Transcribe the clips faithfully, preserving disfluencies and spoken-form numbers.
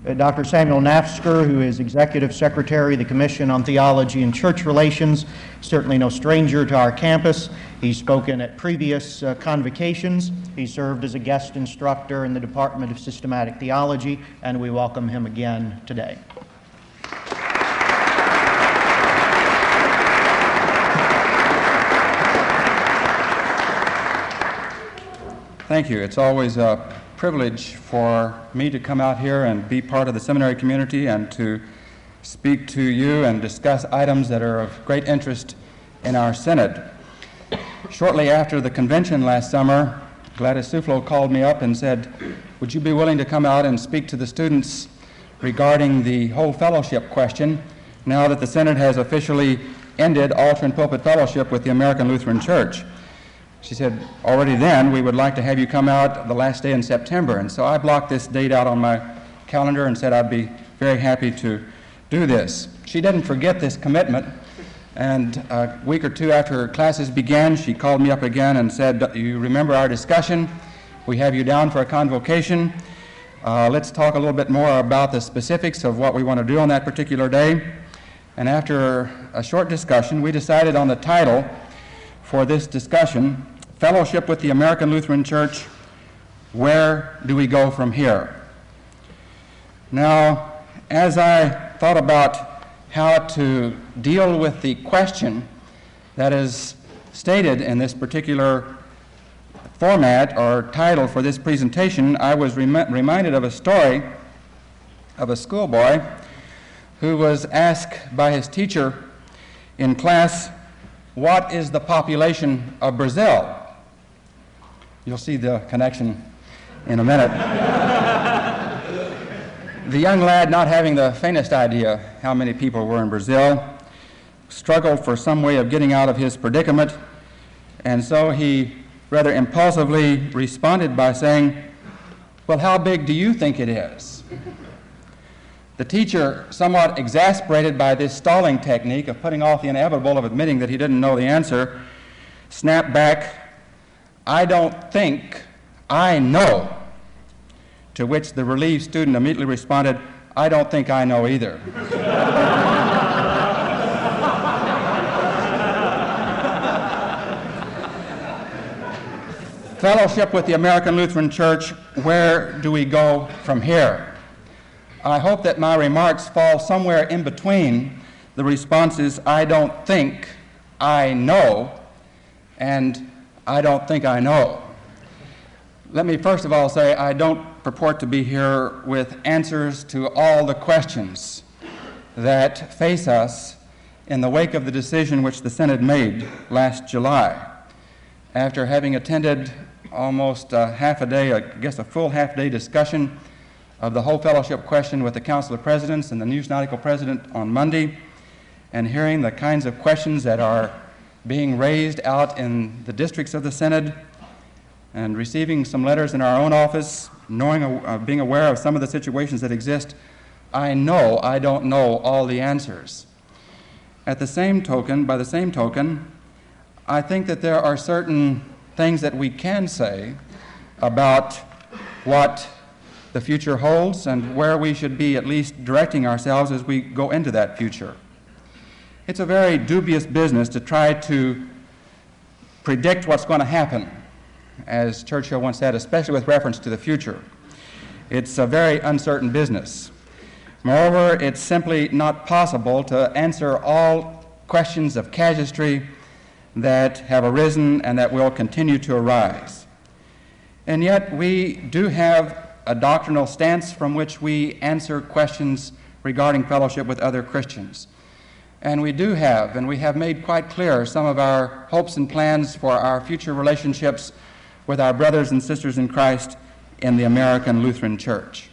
Uh, Doctor Samuel Nafsker, who is Executive Secretary of the Commission on Theology and Church Relations, certainly no stranger to our campus. He's spoken at previous uh, convocations. He served as a guest instructor in the Department of Systematic Theology, and we welcome him again today. Thank you. It's always a privilege for me to come out here and be part of the seminary community and to speak to you and discuss items that are of great interest in our synod. Shortly after the convention last summer, Gladys Suflo called me up and said, would you be willing to come out and speak to the students regarding the whole fellowship question now that the synod has officially ended altar and pulpit fellowship with the American Lutheran Church? She said, already then, we would like to have you come out the last day in September. And so I blocked this date out on my calendar and said I'd be very happy to do this. She didn't forget this commitment. And a week or two after her classes began, she called me up again and said, you remember our discussion? We have you down for a convocation. Uh, let's talk a little bit more about the specifics of what we want to do on that particular day. And after a short discussion, we decided on the title for this discussion, Fellowship with the American Lutheran Church, Where Do We Go From Here? Now, as I thought about how to deal with the question that is stated in this particular format or title for this presentation, I was rem- reminded of a story of a schoolboy who was asked by his teacher in class, what is the population of Brazil? You'll see the connection in a minute. The young lad, not having the faintest idea how many people were in Brazil, struggled for some way of getting out of his predicament, and so he rather impulsively responded by saying, well, how big do you think it is? The teacher, somewhat exasperated by this stalling technique of putting off the inevitable of admitting that he didn't know the answer, snapped back, I don't think, I know. To which the relieved student immediately responded, I don't think I know either. Fellowship with the American Lutheran Church, where do we go from here? I hope that my remarks fall somewhere in between the responses, I don't think, I know, and I don't think I know. Let me first of all say I don't purport to be here with answers to all the questions that face us in the wake of the decision which the Synod made last July. After having attended almost a half a day, I guess a full half-day discussion of the whole fellowship question with the Council of Presidents and the new synodical president on Monday, and hearing the kinds of questions that are being raised out in the districts of the Synod, and receiving some letters in our own office, knowing, uh, being aware of some of the situations that exist, I know I don't know all the answers. At the same token, by the same token, I think that there are certain things that we can say about what the future holds and where we should be at least directing ourselves as we go into that future. It's a very dubious business to try to predict what's going to happen, as Churchill once said, especially with reference to the future. It's a very uncertain business. Moreover, it's simply not possible to answer all questions of casuistry that have arisen and that will continue to arise. And yet we do have a doctrinal stance from which we answer questions regarding fellowship with other Christians. And we do have, and we have made quite clear some of our hopes and plans for our future relationships with our brothers and sisters in Christ in the American Lutheran Church.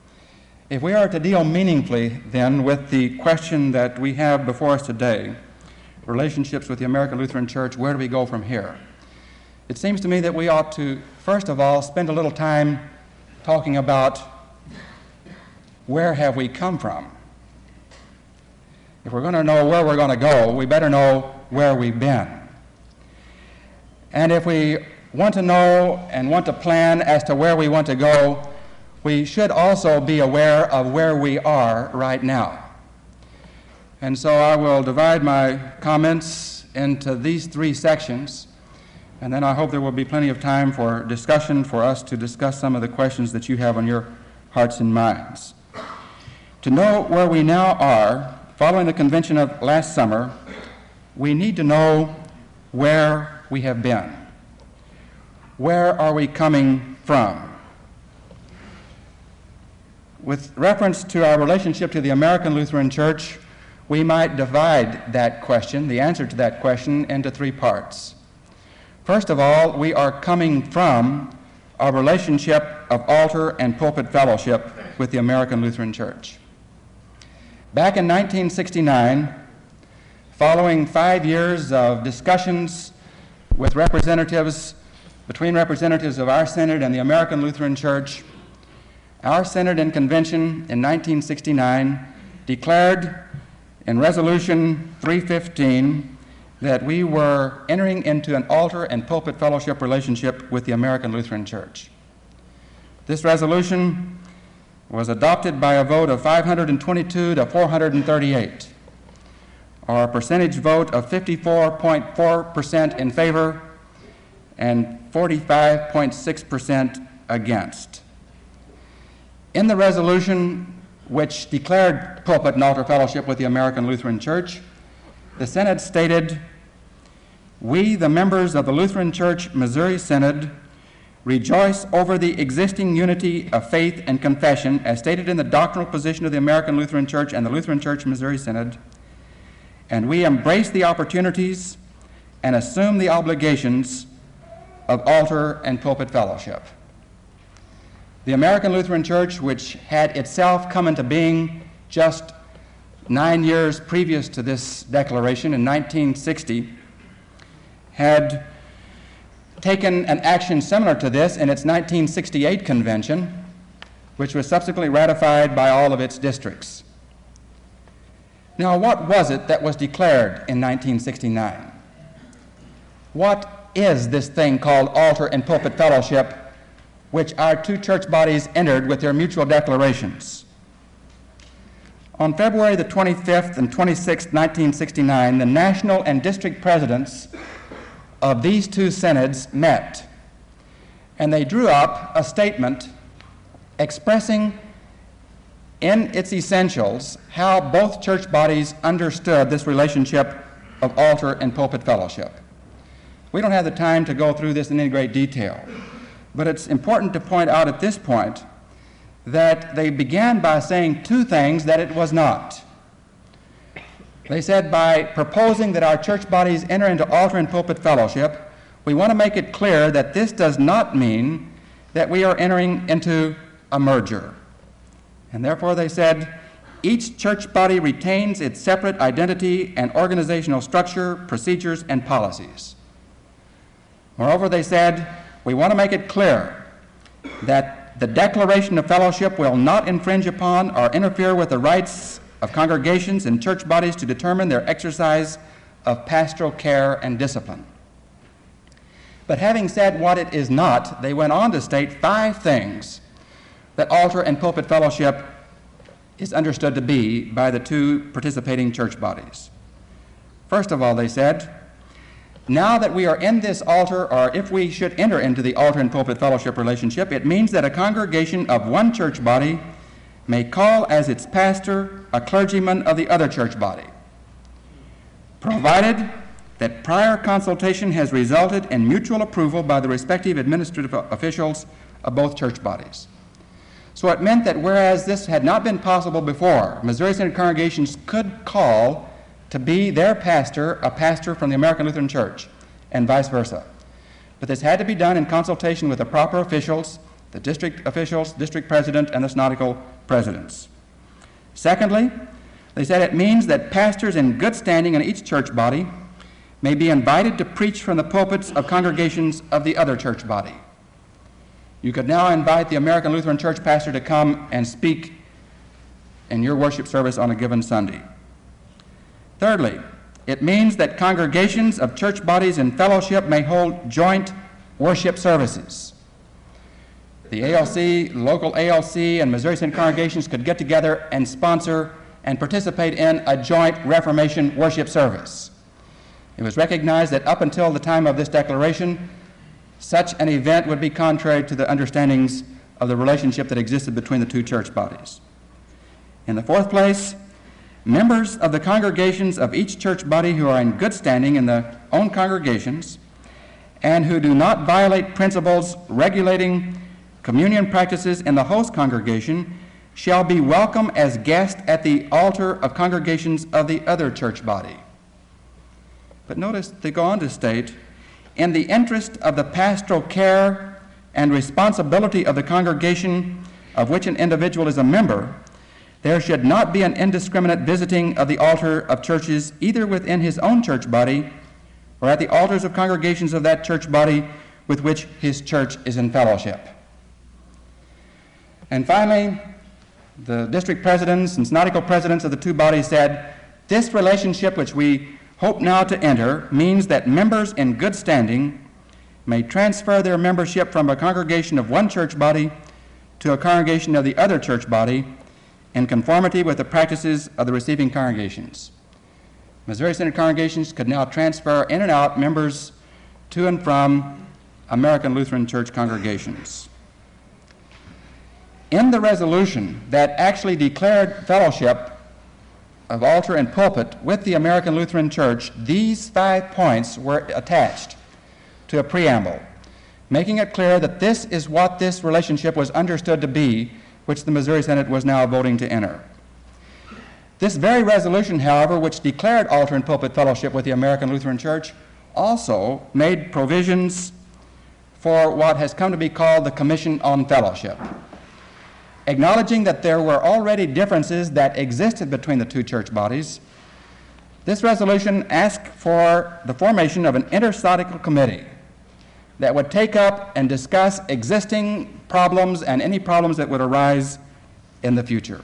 If we are to deal meaningfully, then, with the question that we have before us today, relationships with the American Lutheran Church, where do we go from here? It seems to me that we ought to, first of all, spend a little time talking about where have we come from. If we're going to know where we're going to go, we better know where we've been. And if we want to know and want to plan as to where we want to go, we should also be aware of where we are right now. And so I will divide my comments into these three sections, and then I hope there will be plenty of time for discussion for us to discuss some of the questions that you have on your hearts and minds. To know where we now are, following the convention of last summer, we need to know where we have been. Where are we coming from? With reference to our relationship to the American Lutheran Church, we might divide that question, the answer to that question, into three parts. First of all, we are coming from a relationship of altar and pulpit fellowship with the American Lutheran Church. Back in nineteen sixty-nine, following five years of discussions with representatives, between representatives of our synod and the American Lutheran Church, our synod and convention in nineteen sixty-nine declared in Resolution three fifteen that we were entering into an altar and pulpit fellowship relationship with the American Lutheran Church. This resolution was adopted by a vote of five hundred twenty-two to four hundred thirty-eight, or a percentage vote of fifty-four point four percent in favor and forty-five point six percent against. In the resolution which declared pulpit and altar fellowship with the American Lutheran Church, the Synod stated, "We, the members of the Lutheran Church Missouri Synod, rejoice over the existing unity of faith and confession as stated in the doctrinal position of the American Lutheran Church and the Lutheran Church Missouri Synod, and we embrace the opportunities and assume the obligations of altar and pulpit fellowship." The American Lutheran Church, which had itself come into being just nine years previous to this declaration in nineteen sixty, had taken an action similar to this in its nineteen sixty-eight convention, which was subsequently ratified by all of its districts. Now, what was it that was declared in nineteen sixty-nine? What is this thing called altar and pulpit fellowship, which our two church bodies entered with their mutual declarations? On February the twenty-fifth and twenty-sixth, nineteen sixty-nine, the national and district presidents of these two synods met, and they drew up a statement expressing in its essentials how both church bodies understood this relationship of altar and pulpit fellowship. We don't have the time to go through this in any great detail, but it's important to point out at this point that they began by saying two things that it was not. They said, by proposing that our church bodies enter into altar and pulpit fellowship, we want to make it clear that this does not mean that we are entering into a merger. And therefore they said, each church body retains its separate identity and organizational structure, procedures, and policies. Moreover, they said, we want to make it clear that the declaration of fellowship will not infringe upon or interfere with the rights of congregations and church bodies to determine their exercise of pastoral care and discipline. But having said what it is not, they went on to state five things that altar and pulpit fellowship is understood to be by the two participating church bodies. First of all, they said, now that we are in this altar, or if we should enter into the altar and pulpit fellowship relationship, it means that a congregation of one church body may call as its pastor a clergyman of the other church body, provided that prior consultation has resulted in mutual approval by the respective administrative officials of both church bodies. So it meant that whereas this had not been possible before, Missouri Synod congregations could call to be their pastor a pastor from the American Lutheran Church, and vice versa. But this had to be done in consultation with the proper officials, the district officials, district president, and the synodical presidents. Secondly, they said it means that pastors in good standing in each church body may be invited to preach from the pulpits of congregations of the other church body. You could now invite the American Lutheran Church pastor to come and speak in your worship service on a given Sunday. Thirdly, it means that congregations of church bodies in fellowship may hold joint worship services. the A L C, local A L C, and Missouri Synod congregations could get together and sponsor and participate in a joint Reformation worship service. It was recognized that up until the time of this declaration, such an event would be contrary to the understandings of the relationship that existed between the two church bodies. In the fourth place, members of the congregations of each church body who are in good standing in their own congregations and who do not violate principles regulating communion practices in the host congregation shall be welcome as guests at the altar of congregations of the other church body. But notice they go on to state, in the interest of the pastoral care and responsibility of the congregation of which an individual is a member, there should not be an indiscriminate visiting of the altar of churches either within his own church body or at the altars of congregations of that church body with which his church is in fellowship. And finally, the district presidents and synodical presidents of the two bodies said, this relationship which we hope now to enter means that members in good standing may transfer their membership from a congregation of one church body to a congregation of the other church body in conformity with the practices of the receiving congregations. Missouri Synod congregations could now transfer in and out members to and from American Lutheran Church congregations. In the resolution that actually declared fellowship of altar and pulpit with the American Lutheran Church, these five points were attached to a preamble, making it clear that this is what this relationship was understood to be, which the Missouri Synod was now voting to enter. This very resolution, however, which declared altar and pulpit fellowship with the American Lutheran Church, also made provisions for what has come to be called the Commission on Fellowship. Acknowledging that there were already differences that existed between the two church bodies, this resolution asked for the formation of an intersynodical committee that would take up and discuss existing problems and any problems that would arise in the future.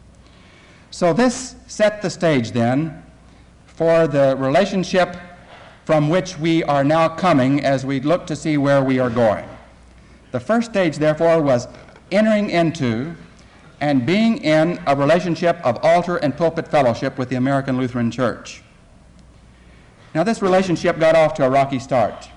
So this set the stage then for the relationship from which we are now coming as we look to see where we are going. The first stage, therefore, was entering into and being in a relationship of altar and pulpit fellowship with the American Lutheran Church. Now, this relationship got off to a rocky start.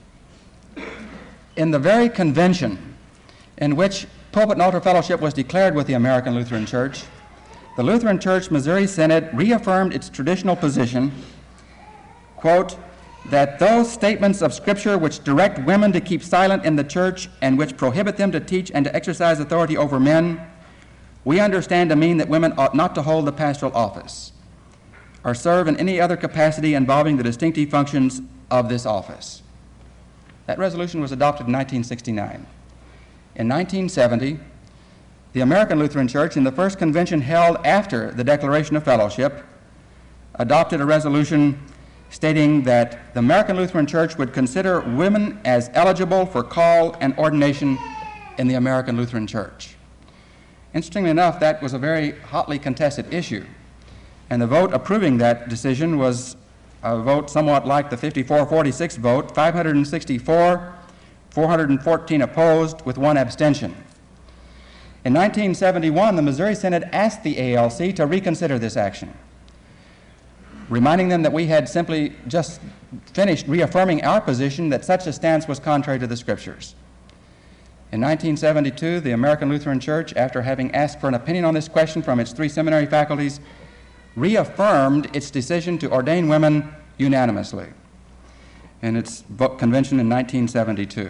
In the very convention in which pulpit and altar fellowship was declared with the American Lutheran Church, the Lutheran Church Missouri Synod reaffirmed its traditional position, quote, that those statements of Scripture which direct women to keep silent in the church and which prohibit them to teach and to exercise authority over men, we understand to mean that women ought not to hold the pastoral office or serve in any other capacity involving the distinctive functions of this office. That resolution was adopted in nineteen sixty-nine. In nineteen seventy, the American Lutheran Church, in the first convention held after the Declaration of Fellowship, adopted a resolution stating that the American Lutheran Church would consider women as eligible for call and ordination in the American Lutheran Church. Interestingly enough, that was a very hotly contested issue, and the vote approving that decision was a vote somewhat like the fifty-four forty-six vote, five hundred sixty-four, four hundred fourteen opposed, with one abstention. In nineteen seventy-one, the Missouri Synod asked the A L C to reconsider this action, reminding them that we had simply just finished reaffirming our position that such a stance was contrary to the Scriptures. In nineteen seventy-two, the American Lutheran Church, after having asked for an opinion on this question from its three seminary faculties, reaffirmed its decision to ordain women unanimously in its convention in nineteen seventy-two.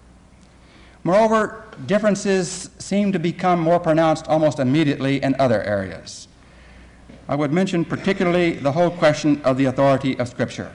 Moreover, differences seem to become more pronounced almost immediately in other areas. I would mention particularly the whole question of the authority of Scripture.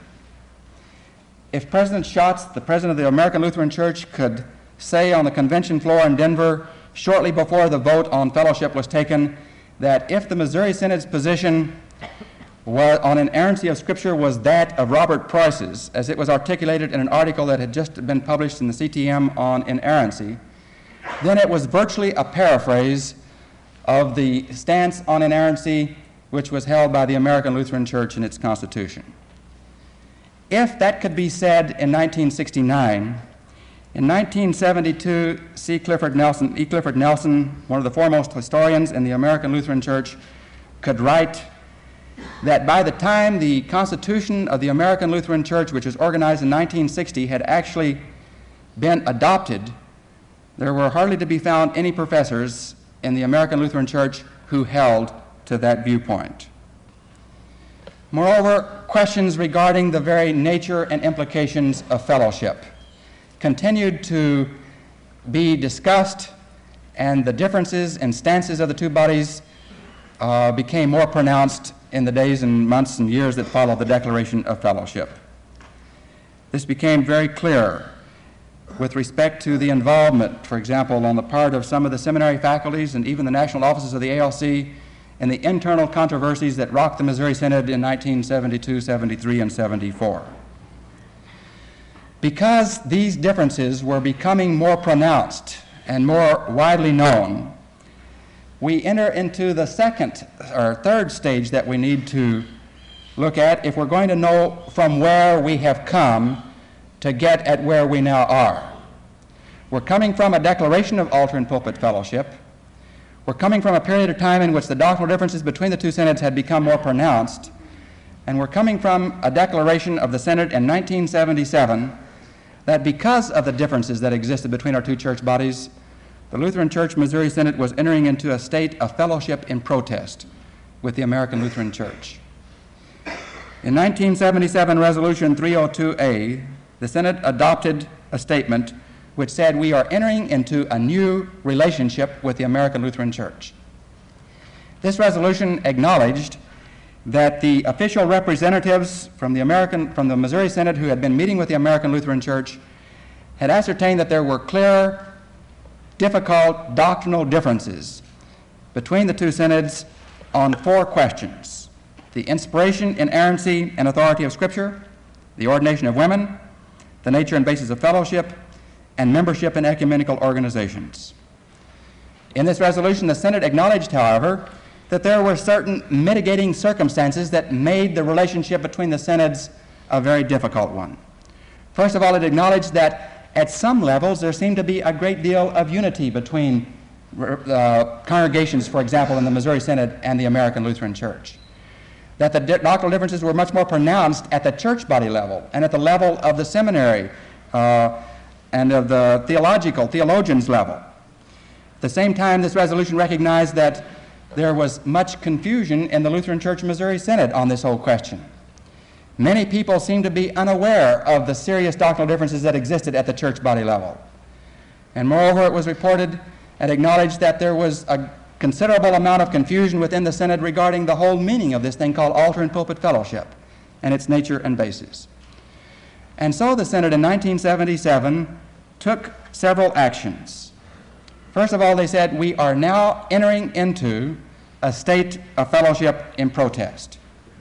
If President Schatz, the president of the American Lutheran Church, could say on the convention floor in Denver shortly before the vote on fellowship was taken that if the Missouri Synod's position was, on inerrancy of Scripture was that of Robert Preuss's, as it was articulated in an article that had just been published in the C T M on inerrancy, then it was virtually a paraphrase of the stance on inerrancy which was held by the American Lutheran Church in its constitution. If that could be said in nineteen sixty-nine, In nineteen seventy-two, C. Clifford Nelson, E. Clifford Nelson, one of the foremost historians in the American Lutheran Church, could write that by the time the Constitution of the American Lutheran Church, which was organized in nineteen sixty, had actually been adopted, there were hardly to be found any professors in the American Lutheran Church who held to that viewpoint. Moreover, questions regarding the very nature and implications of fellowship continued to be discussed, and the differences and stances of the two bodies uh, became more pronounced in the days and months and years that followed the Declaration of Fellowship. This became very clear with respect to the involvement, for example, on the part of some of the seminary faculties and even the national offices of the A L C in the internal controversies that rocked the Missouri Synod in nineteen seventy-two, seventy-three, and seventy-four. Because these differences were becoming more pronounced and more widely known, we enter into the second or third stage that we need to look at if we're going to know from where we have come to get at where we now are. We're coming from a declaration of altar and pulpit fellowship. We're coming from a period of time in which the doctrinal differences between the two synods had become more pronounced, and we're coming from a declaration of the synod in nineteen seventy-seven that because of the differences that existed between our two church bodies, the Lutheran Church Missouri Synod was entering into a state of fellowship in protest with the American Lutheran Church. In nineteen seventy-seven, Resolution three oh two A, the Synod adopted a statement which said we are entering into a new relationship with the American Lutheran Church. This resolution acknowledged that the official representatives from the American, from the Missouri Synod who had been meeting with the American Lutheran Church had ascertained that there were clear, difficult doctrinal differences between the two synods on four questions: the inspiration, inerrancy, and authority of Scripture, the ordination of women, the nature and basis of fellowship, and membership in ecumenical organizations. In this resolution, the Synod acknowledged, however, that there were certain mitigating circumstances that made the relationship between the synods a very difficult one. First of all, it acknowledged that at some levels there seemed to be a great deal of unity between uh, congregations, for example, in the Missouri Synod and the American Lutheran Church. That the di- doctrinal differences were much more pronounced at the church body level and at the level of the seminary uh, and of the theological, theologians level. At the same time, this resolution recognized that there was much confusion in the Lutheran Church Missouri Synod on this whole question. Many people seemed to be unaware of the serious doctrinal differences that existed at the church body level. And moreover, it was reported and acknowledged that there was a considerable amount of confusion within the Synod regarding the whole meaning of this thing called altar and pulpit fellowship and its nature and basis. And so the Synod in nineteen seventy-seven took several actions. First of all, they said, we are now entering into a state of fellowship in protest.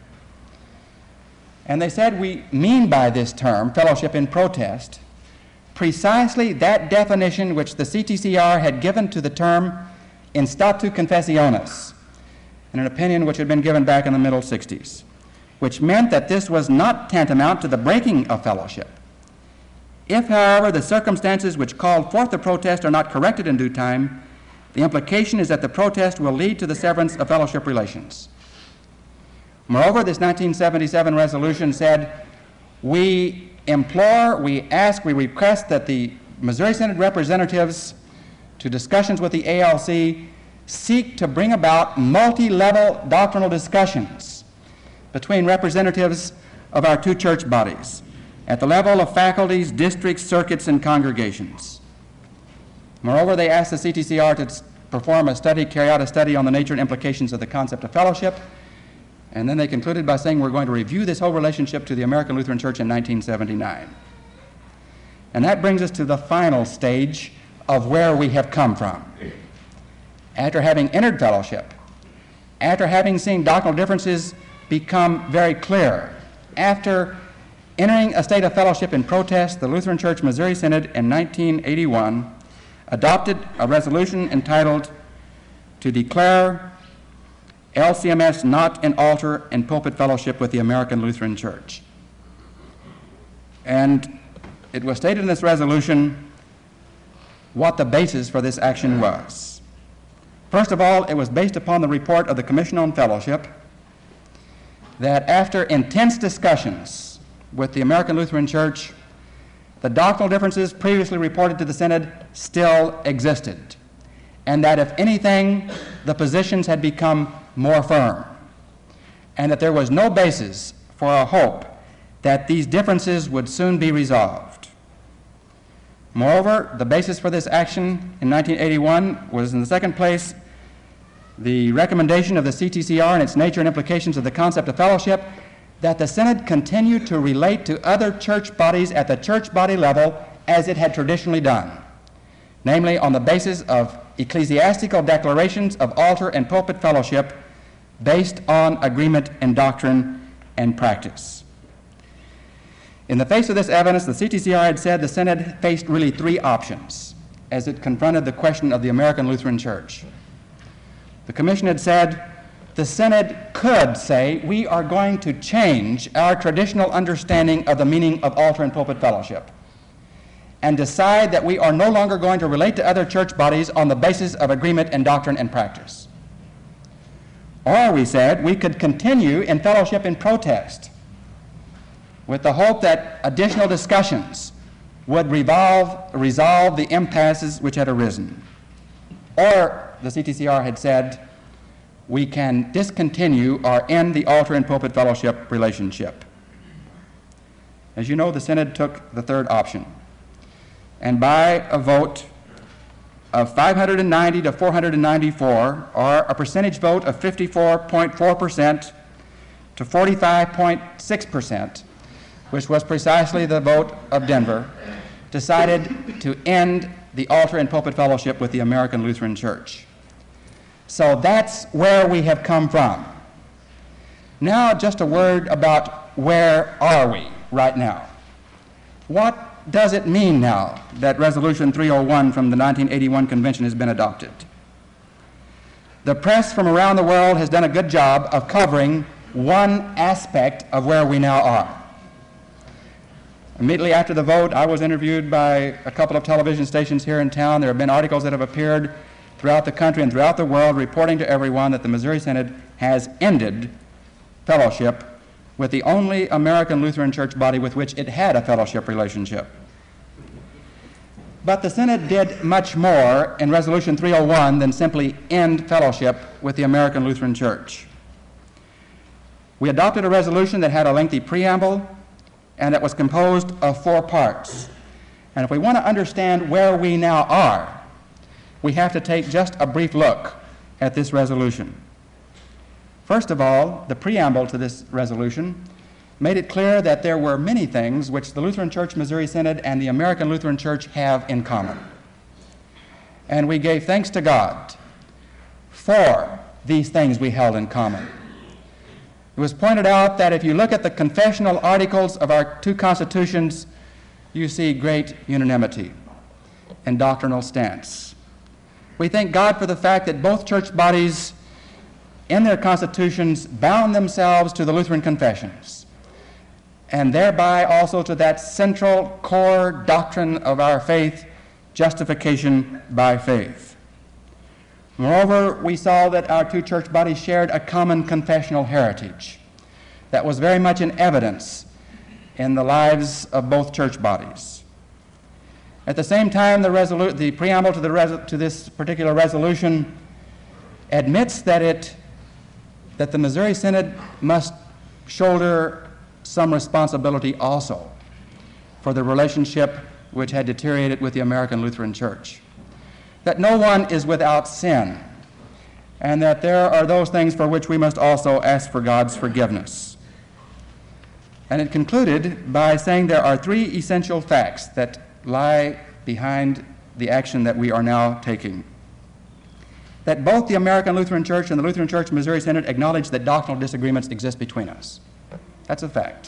And they said we mean by this term, fellowship in protest, precisely that definition which the C T C R had given to the term in statu confessionis, in an opinion which had been given back in the middle sixties, which meant that this was not tantamount to the breaking of fellowship. If, however, the circumstances which called forth the protest are not corrected in due time, the implication is that the protest will lead to the severance of fellowship relations. Moreover, this nineteen seventy-seven resolution said, we implore, we ask, we request that the Missouri Synod representatives to discussions with the A L C seek to bring about multi-level doctrinal discussions between representatives of our two church bodies at the level of faculties, districts, circuits, and congregations. Moreover, they asked the C T C R to perform a study, carry out a study on the nature and implications of the concept of fellowship, and then they concluded by saying we're going to review this whole relationship to the American Lutheran Church in nineteen seventy-nine. And that brings us to the final stage of where we have come from. After having entered fellowship, after having seen doctrinal differences become very clear, after entering a state of fellowship in protest, the Lutheran Church Missouri Synod in nineteen eighty-one adopted a resolution entitled to declare L C M S not an altar and pulpit fellowship with the American Lutheran Church. And it was stated in this resolution what the basis for this action was. First of all, it was based upon the report of the Commission on Fellowship that after intense discussions with the American Lutheran Church, the doctrinal differences previously reported to the Synod still existed, and that if anything, the positions had become more firm, and that there was no basis for a hope that these differences would soon be resolved. Moreover, the basis for this action in nineteen eighty-one was, in the second place, the recommendation of the C T C R and its nature and implications of the concept of fellowship, that the Synod continue to relate to other church bodies at the church body level as it had traditionally done, namely on the basis of ecclesiastical declarations of altar and pulpit fellowship based on agreement in doctrine and practice. In the face of this evidence, the C T C R had said the Synod faced really three options as it confronted the question of the American Lutheran Church. The Commission had said the Synod could say we are going to change our traditional understanding of the meaning of altar and pulpit fellowship and decide that we are no longer going to relate to other church bodies on the basis of agreement in doctrine and practice. Or, we said, we could continue in fellowship in protest with the hope that additional discussions would revolve, resolve the impasses which had arisen. Or, the C T C R had said, we can discontinue or end the altar and pulpit fellowship relationship. As you know, the Synod took the third option, and by a vote of five hundred ninety to four hundred ninety-four, or a percentage vote of fifty-four point four percent to forty-five point six percent, which was precisely the vote of Denver, decided to end the altar and pulpit fellowship with the American Lutheran Church. So that's where we have come from. Now, just a word about where are we right now. What does it mean now that Resolution three oh one from the nineteen eighty-one Convention has been adopted? The press from around the world has done a good job of covering one aspect of where we now are. Immediately after the vote, I was interviewed by a couple of television stations here in town. There have been articles that have appeared throughout the country and throughout the world reporting to everyone that the Missouri Synod has ended fellowship with the only American Lutheran Church body with which it had a fellowship relationship. But the Synod did much more in Resolution three oh one than simply end fellowship with the American Lutheran Church. We adopted a resolution that had a lengthy preamble and that was composed of four parts. And if we want to understand where we now are, we have to take just a brief look at this resolution. First of all, the preamble to this resolution made it clear that there were many things which the Lutheran Church Missouri Synod and the American Lutheran Church have in common. And we gave thanks to God for these things we held in common. It was pointed out that if you look at the confessional articles of our two constitutions, you see great unanimity and doctrinal stance. We thank God for the fact that both church bodies in their constitutions bound themselves to the Lutheran confessions, and thereby also to that central core doctrine of our faith, justification by faith. Moreover, we saw that our two church bodies shared a common confessional heritage that was very much in evidence in the lives of both church bodies. At the same time, the, resolu- the preamble to, the res- to this particular resolution admits that, it, that the Missouri Synod must shoulder some responsibility also for the relationship which had deteriorated with the American Lutheran Church. That no one is without sin, and that there are those things for which we must also ask for God's forgiveness. And it concluded by saying there are three essential facts that lie behind the action that we are now taking. That both the American Lutheran Church and the Lutheran Church Missouri Synod acknowledge that doctrinal disagreements exist between us. That's a fact.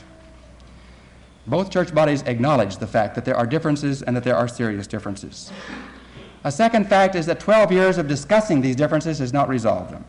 Both church bodies acknowledge the fact that there are differences and that there are serious differences. A second fact is that twelve years of discussing these differences has not resolved them.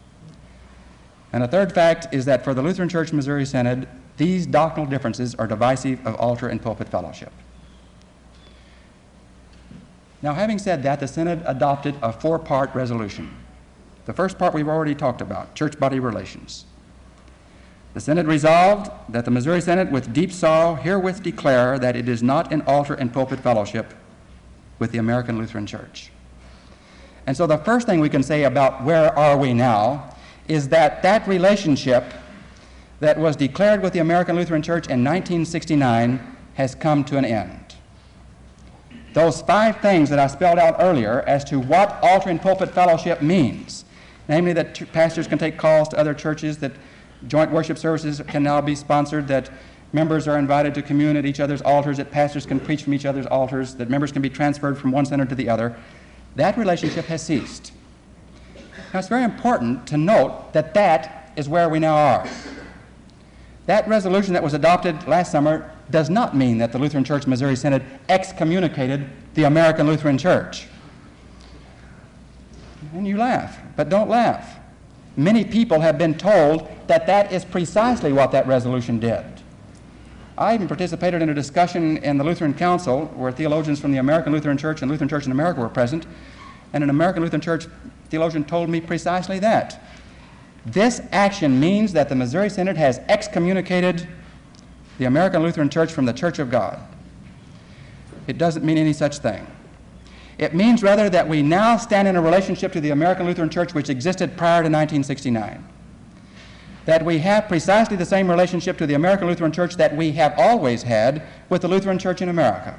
And a third fact is that for the Lutheran Church Missouri Synod, these doctrinal differences are divisive of altar and pulpit fellowship. Now, having said that, the Synod adopted a four-part resolution. The first part we've already talked about, church-body relations. The Synod resolved that the Missouri Synod, with deep sorrow, herewith declare that it is not in altar and pulpit fellowship with the American Lutheran Church. And so the first thing we can say about where are we now is that that relationship that was declared with the American Lutheran Church in nineteen sixty-nine has come to an end. Those five things that I spelled out earlier as to what altar and pulpit fellowship means, namely that ch- pastors can take calls to other churches, that joint worship services can now be sponsored, that members are invited to commune at each other's altars, that pastors can preach from each other's altars, that members can be transferred from one center to the other, that relationship has ceased. Now, it's very important to note that that is where we now are. That resolution that was adopted last summer does not mean that the Lutheran Church Missouri Synod excommunicated the American Lutheran Church. And you laugh, but don't laugh. Many people have been told that that is precisely what that resolution did. I even participated in a discussion in the Lutheran Council where theologians from the American Lutheran Church and Lutheran Church in America were present, and an American Lutheran Church theologian told me precisely that. This action means that the Missouri Synod has excommunicated the American Lutheran Church from the Church of God. It doesn't mean any such thing. It means rather that we now stand in a relationship to the American Lutheran Church which existed prior to nineteen sixty-nine. That we have precisely the same relationship to the American Lutheran Church that we have always had with the Lutheran Church in America.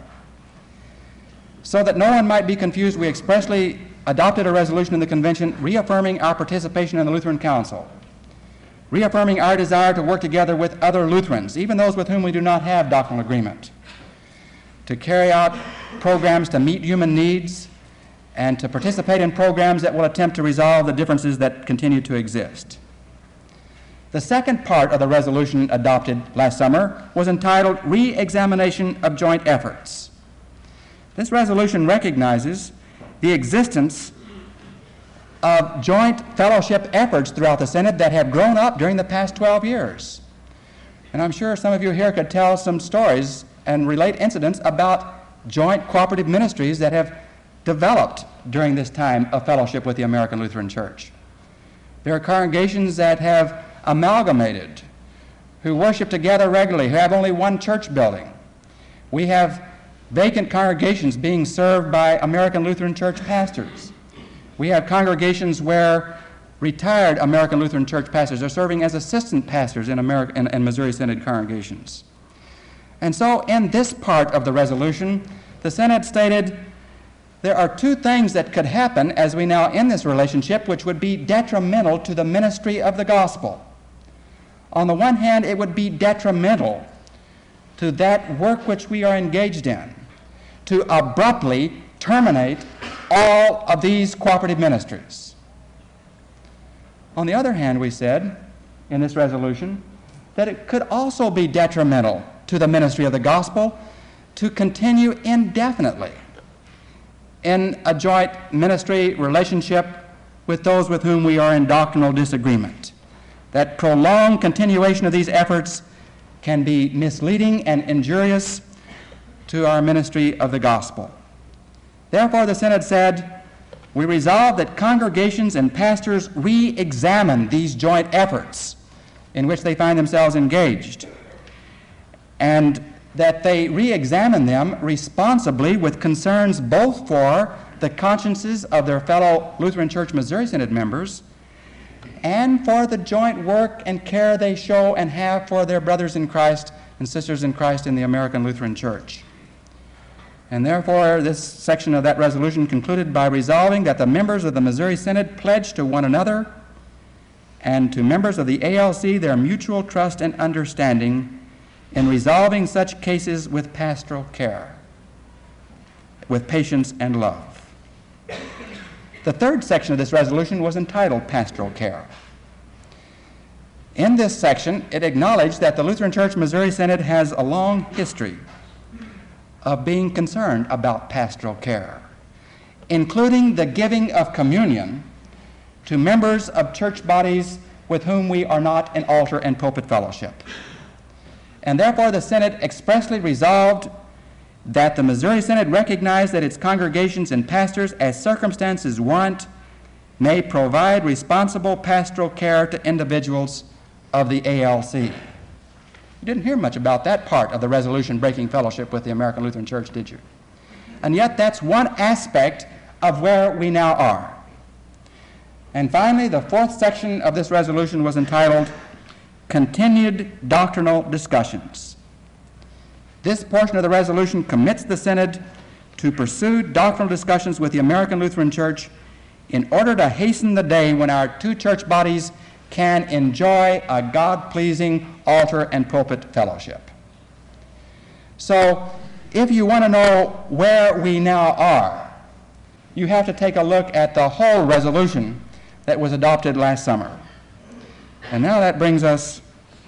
So that no one might be confused, we expressly adopted a resolution in the convention reaffirming our participation in the Lutheran Council, reaffirming our desire to work together with other Lutherans, even those with whom we do not have doctrinal agreement, to carry out programs to meet human needs, and to participate in programs that will attempt to resolve the differences that continue to exist. The second part of the resolution adopted last summer was entitled Re-Examination of Joint Efforts. This resolution recognizes the existence of joint fellowship efforts throughout the Synod that have grown up during the past twelve years. And I'm sure some of you here could tell some stories and relate incidents about joint cooperative ministries that have developed during this time of fellowship with the American Lutheran Church. There are congregations that have amalgamated, who worship together regularly, who have only one church building. We have vacant congregations being served by American Lutheran Church pastors. We have congregations where retired American Lutheran Church pastors are serving as assistant pastors in, America, in, in Missouri Synod congregations. And so in this part of the resolution, the Synod stated there are two things that could happen as we now end this relationship which would be detrimental to the ministry of the gospel. On the one hand, it would be detrimental to that work which we are engaged in, to abruptly terminate all of these cooperative ministries. On the other hand, we said in this resolution that it could also be detrimental to the ministry of the gospel to continue indefinitely in a joint ministry relationship with those with whom we are in doctrinal disagreement. That prolonged continuation of these efforts can be misleading and injurious to our ministry of the gospel. Therefore, the Synod said, we resolve that congregations and pastors re-examine these joint efforts in which they find themselves engaged, and that they re-examine them responsibly with concerns both for the consciences of their fellow Lutheran Church Missouri Synod members and for the joint work and care they show and have for their brothers in Christ and sisters in Christ in the American Lutheran Church. And therefore, this section of that resolution concluded by resolving that the members of the Missouri Synod pledge to one another and to members of the A L C their mutual trust and understanding in resolving such cases with pastoral care, with patience and love. The third section of this resolution was entitled Pastoral Care. In this section, it acknowledged that the Lutheran Church Missouri Synod has a long history of being concerned about pastoral care, including the giving of communion to members of church bodies with whom we are not in altar and pulpit fellowship. And therefore, the Synod expressly resolved that the Missouri Synod recognize that its congregations and pastors, as circumstances warrant, may provide responsible pastoral care to individuals of the A L C. You didn't hear much about that part of the resolution breaking fellowship with the American Lutheran Church, did you? And yet that's one aspect of where we now are. And finally, the fourth section of this resolution was entitled Continued Doctrinal Discussions. This portion of the resolution commits the Synod to pursue doctrinal discussions with the American Lutheran Church in order to hasten the day when our two church bodies can enjoy a God-pleasing altar and pulpit fellowship. So, if you want to know where we now are, you have to take a look at the whole resolution that was adopted last summer. And now that brings us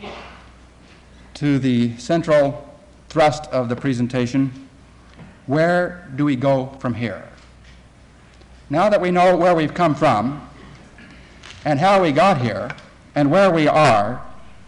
to the central thrust of the presentation. Where do we go from here? Now that we know where we've come from and how we got here and where we are,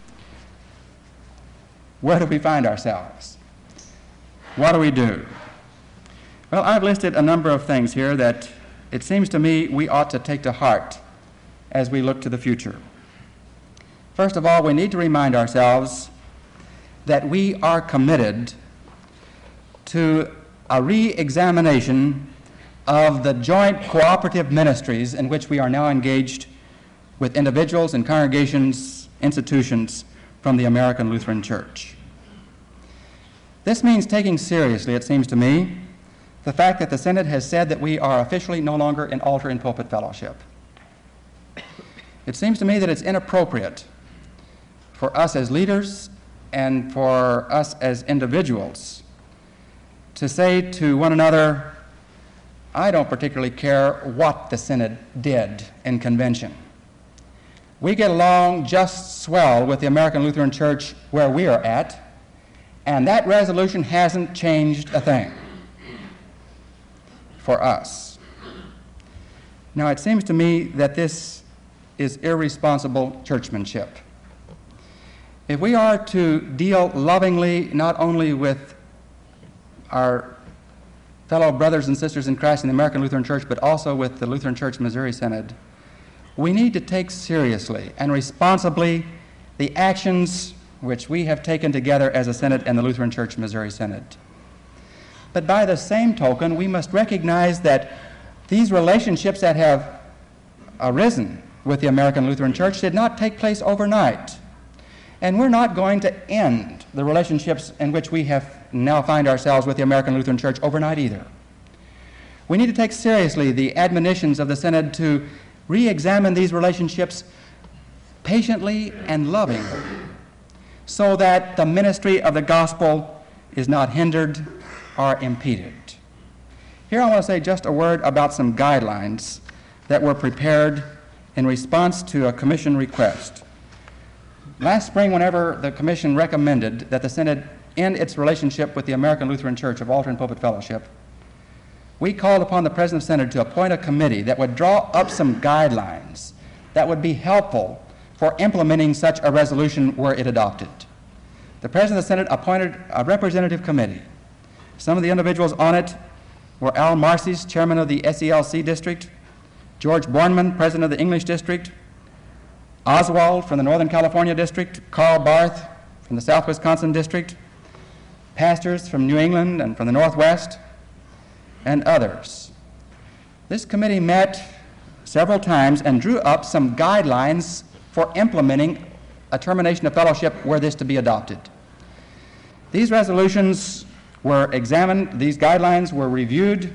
where do we find ourselves? What do we do? Well, I've listed a number of things here that it seems to me we ought to take to heart as we look to the future. First of all, we need to remind ourselves that we are committed to a re-examination of the joint cooperative ministries in which we are now engaged with individuals and congregations, institutions from the American Lutheran Church. This means taking seriously, it seems to me, the fact that the Synod has said that we are officially no longer in altar and pulpit fellowship. It seems to me that it's inappropriate for us as leaders and for us as individuals to say to one another, I don't particularly care what the Synod did in convention. We get along just swell with the American Lutheran Church where we are at, and that resolution hasn't changed a thing for us. Now, it seems to me that this is irresponsible churchmanship. If we are to deal lovingly not only with our fellow brothers and sisters in Christ in the American Lutheran Church, but also with the Lutheran Church Missouri Synod, we need to take seriously and responsibly the actions which we have taken together as a Synod and the Lutheran Church Missouri Synod. But by the same token, we must recognize that these relationships that have arisen with the American Lutheran Church did not take place overnight. And we're not going to end the relationships in which we have now find ourselves with the American Lutheran Church overnight either. We need to take seriously the admonitions of the Synod to re-examine these relationships patiently and lovingly so that the ministry of the gospel is not hindered or impeded. Here I want to say just a word about some guidelines that were prepared in response to a commission request. Last spring, whenever the commission recommended that the Synod end its relationship with the American Lutheran Church of Altar and Pulpit Fellowship, we called upon the President of the Synod to appoint a committee that would draw up some guidelines that would be helpful for implementing such a resolution were it adopted. The President of the Synod appointed a representative committee. Some of the individuals on it were Al Marcies, chairman of the S E L C district, George Bornman, president of the English district, Oswald from the Northern California district, Carl Barth from the South Wisconsin district, pastors from New England and from the Northwest, and others. This committee met several times and drew up some guidelines for implementing a termination of fellowship were this to be adopted. These resolutions were examined, these guidelines were reviewed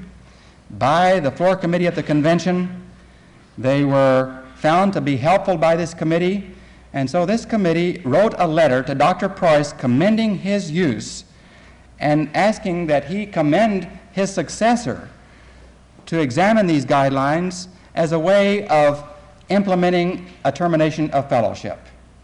by the floor committee at the convention. They were found to be helpful by this committee, and so this committee wrote a letter to Doctor Preuss commending his use and asking that he commend his successor to examine these guidelines as a way of implementing a termination of fellowship.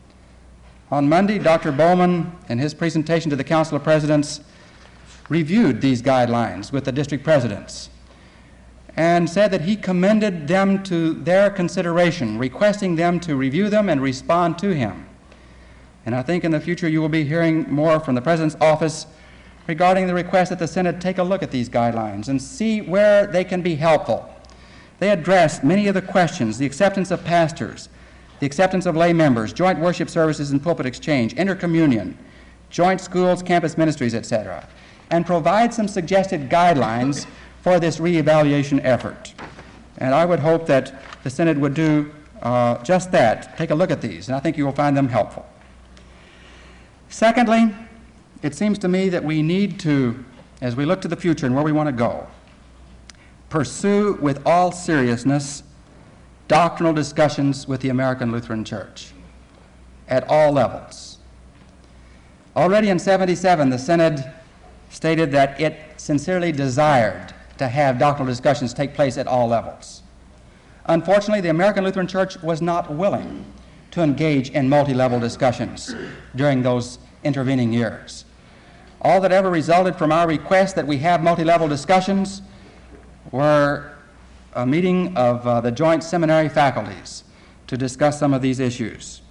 On Monday, Doctor Bowman, in his presentation to the Council of Presidents, reviewed these guidelines with the district presidents and said that he commended them to their consideration, requesting them to review them and respond to him. And I think in the future you will be hearing more from the President's office regarding the request that the Synod take a look at these guidelines and see where they can be helpful. They address many of the questions: the acceptance of pastors, the acceptance of lay members, joint worship services and pulpit exchange, intercommunion, joint schools, campus ministries, et cetera, and provide some suggested guidelines for this reevaluation effort. And I would hope that the Synod would do uh, just that, take a look at these, and I think you will find them helpful. Secondly, it seems to me that we need to, as we look to the future and where we want to go, pursue with all seriousness doctrinal discussions with the American Lutheran Church at all levels. Already in seventy-seven, the Synod stated that it sincerely desired to have doctrinal discussions take place at all levels. Unfortunately, the American Lutheran Church was not willing to engage in multi-level discussions during those intervening years. All that ever resulted from our request that we have multi-level discussions were a meeting of uh, the joint seminary faculties to discuss some of these issues.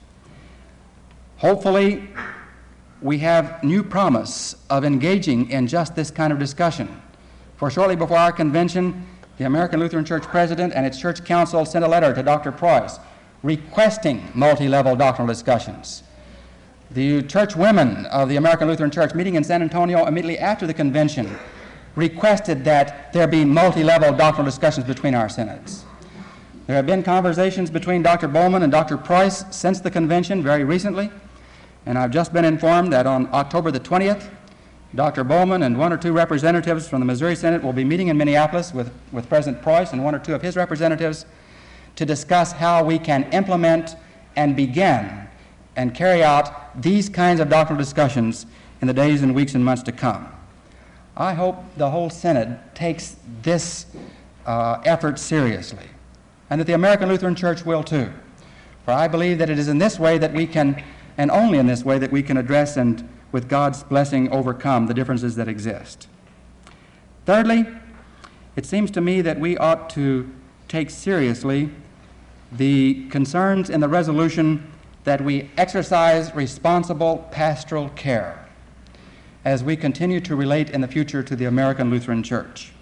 Hopefully, we have new promise of engaging in just this kind of discussion. For shortly before our convention, the American Lutheran Church President and its Church Council sent a letter to Doctor Preuss requesting multi-level doctrinal discussions. The church women of the American Lutheran Church, meeting in San Antonio immediately after the convention, requested that there be multi-level doctrinal discussions between our synods. There have been conversations between Doctor Bowman and Doctor Preuss since the convention very recently, and I've just been informed that on October the twentieth, Doctor Bowman and one or two representatives from the Missouri Synod will be meeting in Minneapolis with, with President Preuss and one or two of his representatives to discuss how we can implement and begin and carry out these kinds of doctrinal discussions in the days and weeks and months to come. I hope the whole Synod takes this uh, effort seriously, and that the American Lutheran Church will too. For I believe that it is in this way that we can, and only in this way, that we can address and, with God's blessing, overcome the differences that exist. Thirdly, it seems to me that we ought to take seriously the concerns in the resolution that we exercise responsible pastoral care as we continue to relate in the future to the American Lutheran Church.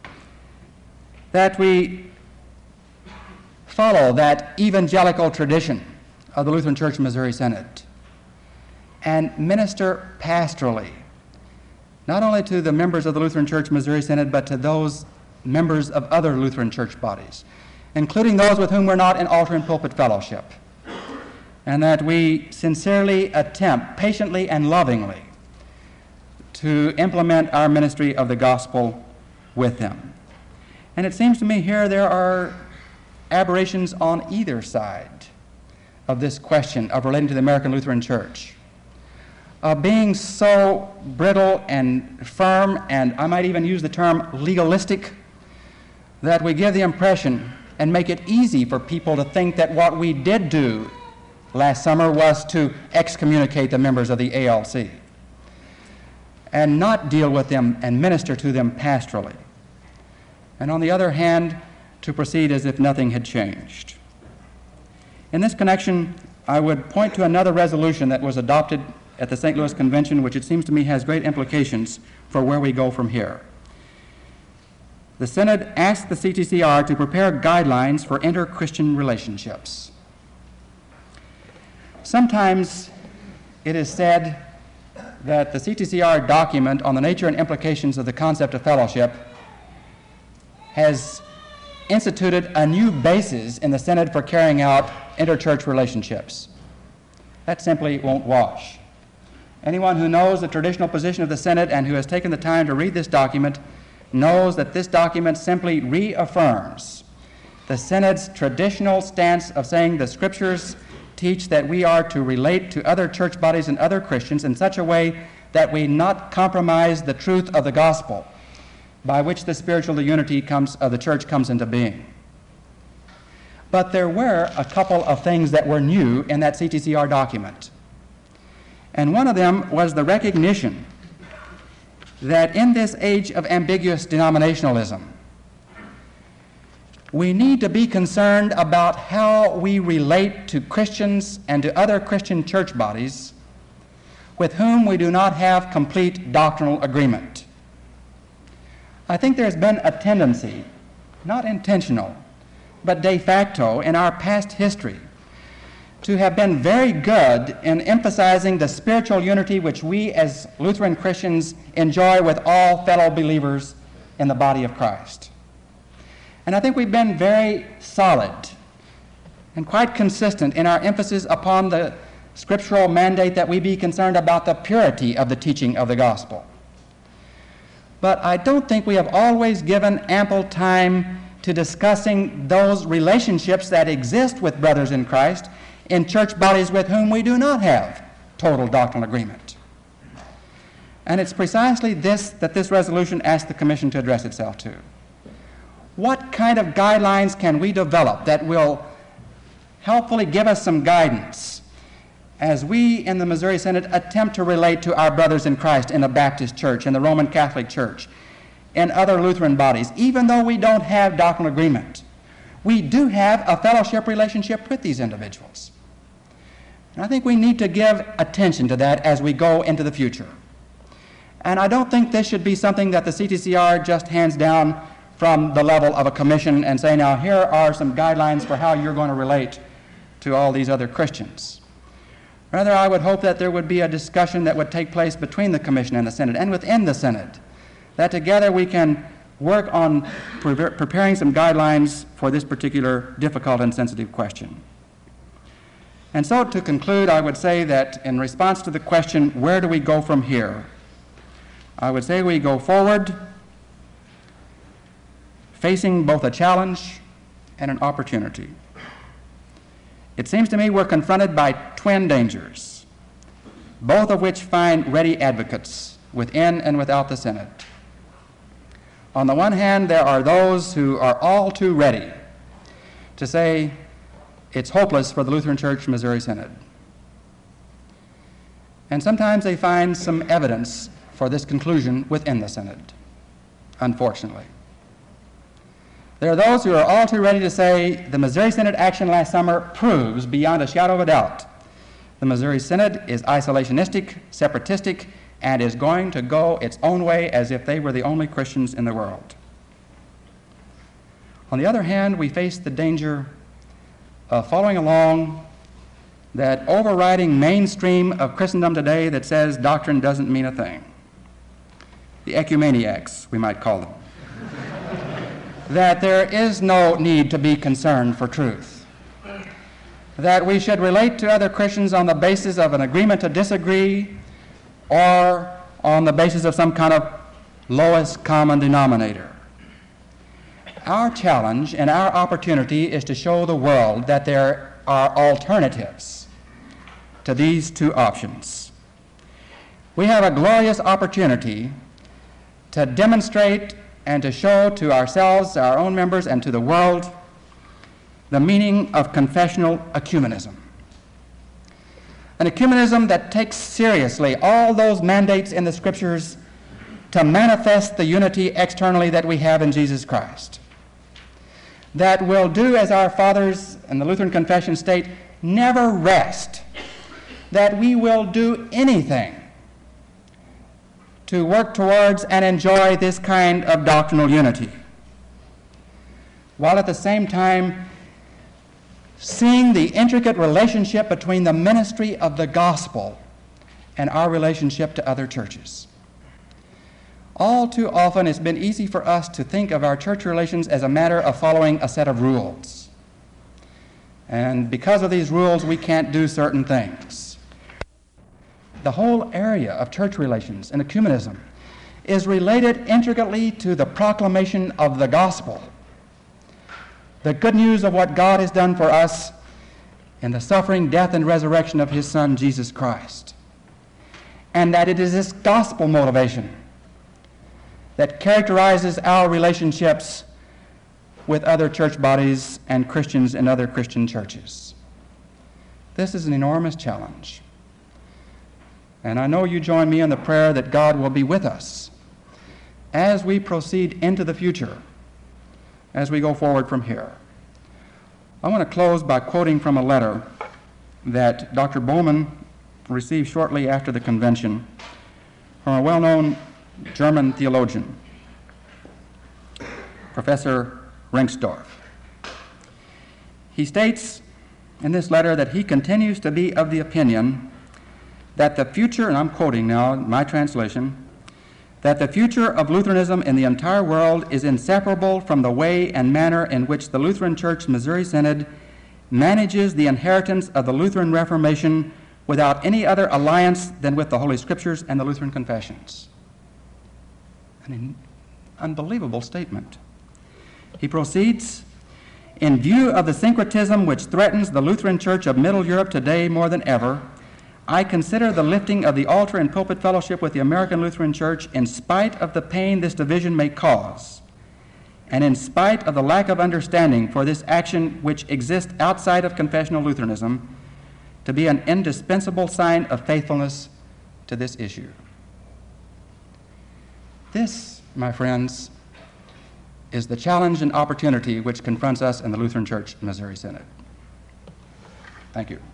That we follow that evangelical tradition of the Lutheran Church Missouri Synod and minister pastorally, not only to the members of the Lutheran Church Missouri Synod, but to those members of other Lutheran church bodies, including those with whom we're not in altar and pulpit fellowship, and that we sincerely attempt, patiently and lovingly, to implement our ministry of the gospel with them. And it seems to me here there are aberrations on either side of this question of relating to the American Lutheran Church, of being so brittle and firm, and I might even use the term legalistic, that we give the impression and make it easy for people to think that what we did do last summer was to excommunicate the members of the A L C and not deal with them and minister to them pastorally, and on the other hand, to proceed as if nothing had changed. In this connection, I would point to another resolution that was adopted at the Saint Louis Convention, which it seems to me has great implications for where we go from here. The Synod asked the C T C R to prepare guidelines for inter-Christian relationships. Sometimes it is said that the C T C R document on the nature and implications of the concept of fellowship has instituted a new basis in the Synod for carrying out inter-church relationships. That simply won't wash. Anyone who knows the traditional position of the Synod and who has taken the time to read this document knows that this document simply reaffirms the Synod's traditional stance of saying the Scriptures teach that we are to relate to other church bodies and other Christians in such a way that we not compromise the truth of the gospel by which the spiritual unity comes, of the church comes into being. But there were a couple of things that were new in that C T C R document. And one of them was the recognition that in this age of ambiguous denominationalism, we need to be concerned about how we relate to Christians and to other Christian church bodies with whom we do not have complete doctrinal agreement. I think there's been a tendency, not intentional, but de facto in our past history, to have been very good in emphasizing the spiritual unity which we as Lutheran Christians enjoy with all fellow believers in the body of Christ. And I think we've been very solid and quite consistent in our emphasis upon the scriptural mandate that we be concerned about the purity of the teaching of the gospel. But I don't think we have always given ample time to discussing those relationships that exist with brothers in Christ in church bodies with whom we do not have total doctrinal agreement. And it's precisely this that this resolution asks the Commission to address itself to. What kind of guidelines can we develop that will helpfully give us some guidance as we in the Missouri Synod attempt to relate to our brothers in Christ in the Baptist Church, in the Roman Catholic Church, and other Lutheran bodies, even though we don't have doctrinal agreement? We do have a fellowship relationship with these individuals. And I think we need to give attention to that as we go into the future. And I don't think this should be something that the C T C R just hands down from the level of a commission and say, now here are some guidelines for how you're going to relate to all these other Christians. Rather, I would hope that there would be a discussion that would take place between the Commission and the Synod and within the Synod, that together we can work on pre preparing some guidelines for this particular difficult and sensitive question. And so to conclude, I would say that in response to the question, where do we go from here? I would say we go forward facing both a challenge and an opportunity. It seems to me we're confronted by twin dangers, both of which find ready advocates within and without the Synod. On the one hand, there are those who are all too ready to say it's hopeless for the Lutheran Church Missouri Synod. And sometimes they find some evidence for this conclusion within the Synod, unfortunately. There are those who are all too ready to say the Missouri Synod action last summer proves beyond a shadow of a doubt the Missouri Synod is isolationistic, separatistic, and is going to go its own way as if they were the only Christians in the world. On the other hand, we face the danger of following along that overriding mainstream of Christendom today that says doctrine doesn't mean a thing. The ecumeniacs, we might call them. That there is no need to be concerned for truth. That we should relate to other Christians on the basis of an agreement to disagree or on the basis of some kind of lowest common denominator. Our challenge and our opportunity is to show the world that there are alternatives to these two options. We have a glorious opportunity to demonstrate and to show to ourselves, our own members, and to the world the meaning of confessional ecumenism. An ecumenism that takes seriously all those mandates in the Scriptures to manifest the unity externally that we have in Jesus Christ. That will do as our fathers in the Lutheran Confession state, never rest. That we will do anything to work towards and enjoy this kind of doctrinal unity, while at the same time seeing the intricate relationship between the ministry of the gospel and our relationship to other churches. All too often it's been easy for us to think of our church relations as a matter of following a set of rules. And because of these rules, we can't do certain things. The whole area of church relations and ecumenism is related intricately to the proclamation of the gospel, the good news of what God has done for us in the suffering, death, and resurrection of his Son, Jesus Christ. And that it is this gospel motivation that characterizes our relationships with other church bodies and Christians in other Christian churches. This is an enormous challenge. And I know you join me in the prayer that God will be with us as we proceed into the future, as we go forward from here. I want to close by quoting from a letter that Doctor Bowman received shortly after the convention from a well-known German theologian, Professor Ringsdorf. He states in this letter that he continues to be of the opinion that the future, and I'm quoting now my translation, that the future of Lutheranism in the entire world is inseparable from the way and manner in which the Lutheran Church Missouri Synod manages the inheritance of the Lutheran Reformation without any other alliance than with the Holy Scriptures and the Lutheran Confessions. An unbelievable statement. He proceeds, in view of the syncretism which threatens the Lutheran Church of Middle Europe today more than ever, I consider the lifting of the altar and pulpit fellowship with the American Lutheran Church, in spite of the pain this division may cause, and in spite of the lack of understanding for this action which exists outside of confessional Lutheranism, to be an indispensable sign of faithfulness to this issue. This, my friends, is the challenge and opportunity which confronts us in the Lutheran Church Missouri Synod. Thank you.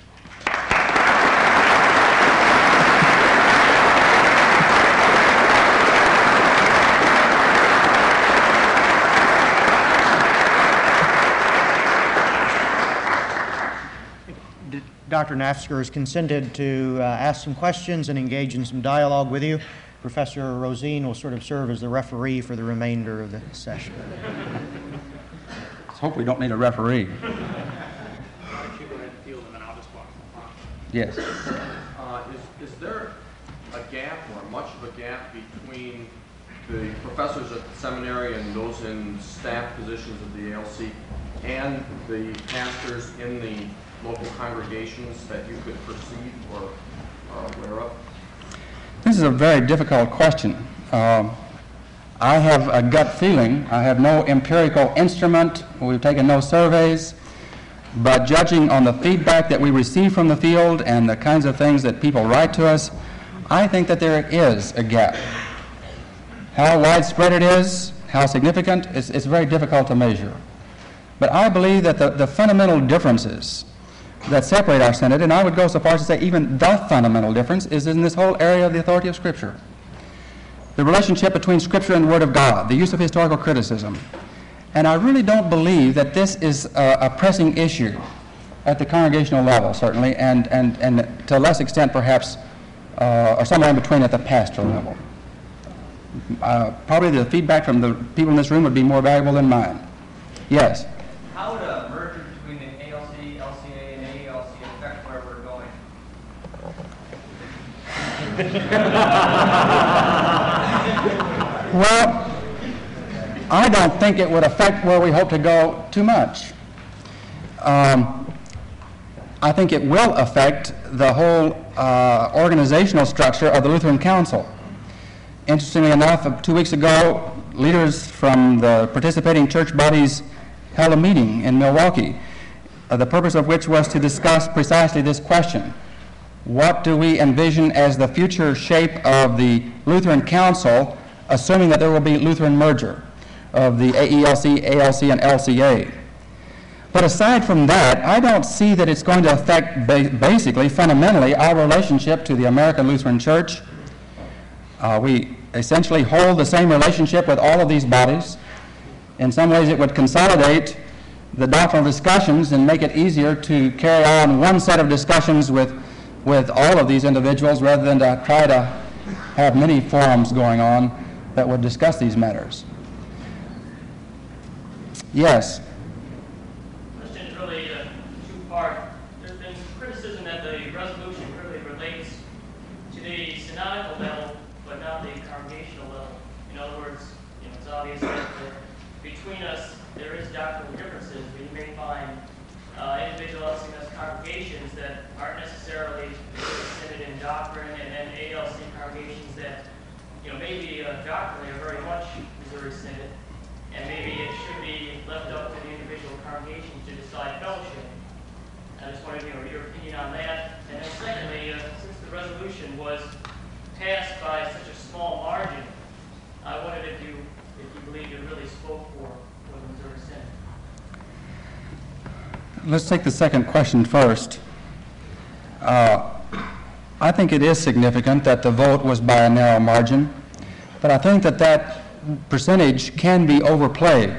Doctor Nafzger has consented to uh, ask some questions and engage in some dialogue with you. Professor Rosine will sort of serve as the referee for the remainder of the session. Let's hope we don't need a referee. Yes. Uh, is, is there a gap or much of a gap between the professors at the seminary and those in staff positions of the A L C and the pastors in the local congregations that you could perceive or are aware of? This is a very difficult question. Um, I have a gut feeling. I have no empirical instrument. We've taken no surveys. But judging on the feedback that we receive from the field and the kinds of things that people write to us, I think that there is a gap. How widespread it is, how significant, it's, it's very difficult to measure. But I believe that the, the fundamental differences that separate our Synod, and I would go so far as to say even the fundamental difference, is in this whole area of the authority of Scripture. The relationship between Scripture and the Word of God, the use of historical criticism. And I really don't believe that this is a, a pressing issue at the congregational level, certainly, and, and, and to a less extent, perhaps, uh, or somewhere in between at the pastoral level. Uh, probably the feedback from the people in this room would be more valuable than mine. Yes? How would a merger between the A L C, L C A, and A E L C affect where we're going? Well, I don't think it would affect where we hope to go too much. Um, I think it will affect the whole uh, organizational structure of the Lutheran Council. Interestingly enough, two weeks ago, leaders from the participating church bodies held a meeting in Milwaukee, uh, the purpose of which was to discuss precisely this question. What do we envision as the future shape of the Lutheran Council, assuming that there will be Lutheran merger of the A E L C, A L C, and L C A? But aside from that, I don't see that it's going to affect ba basically, fundamentally, our relationship to the American Lutheran Church. Uh, we essentially hold the same relationship with all of these bodies. In some ways, it would consolidate the doctrinal discussions and make it easier to carry on one set of discussions with, with all of these individuals rather than to try to have many forums going on that would discuss these matters. Yes? The question is really a two-part. There's been criticism that the resolution really relates to the synodical level, but not the congregational level. In other words, you know, it's obvious that uh, between us there is doctrinal differences. We may find uh, individual L C M S congregations that aren't necessarily synod in doctrine, and then A L C congregations that, you know, maybe uh, doctrinally are very much Missouri Synod, and maybe it should be left up to the individual congregations to decide fellowship. I just wanted to know your opinion on that. And then secondly, uh, since the resolution was passed by such a small margin, I wondered if you if you believe it really spoke for, for the Missouri Synod. Let's take the second question first. Uh, I think it is significant that the vote was by a narrow margin, but I think that that percentage can be overplayed.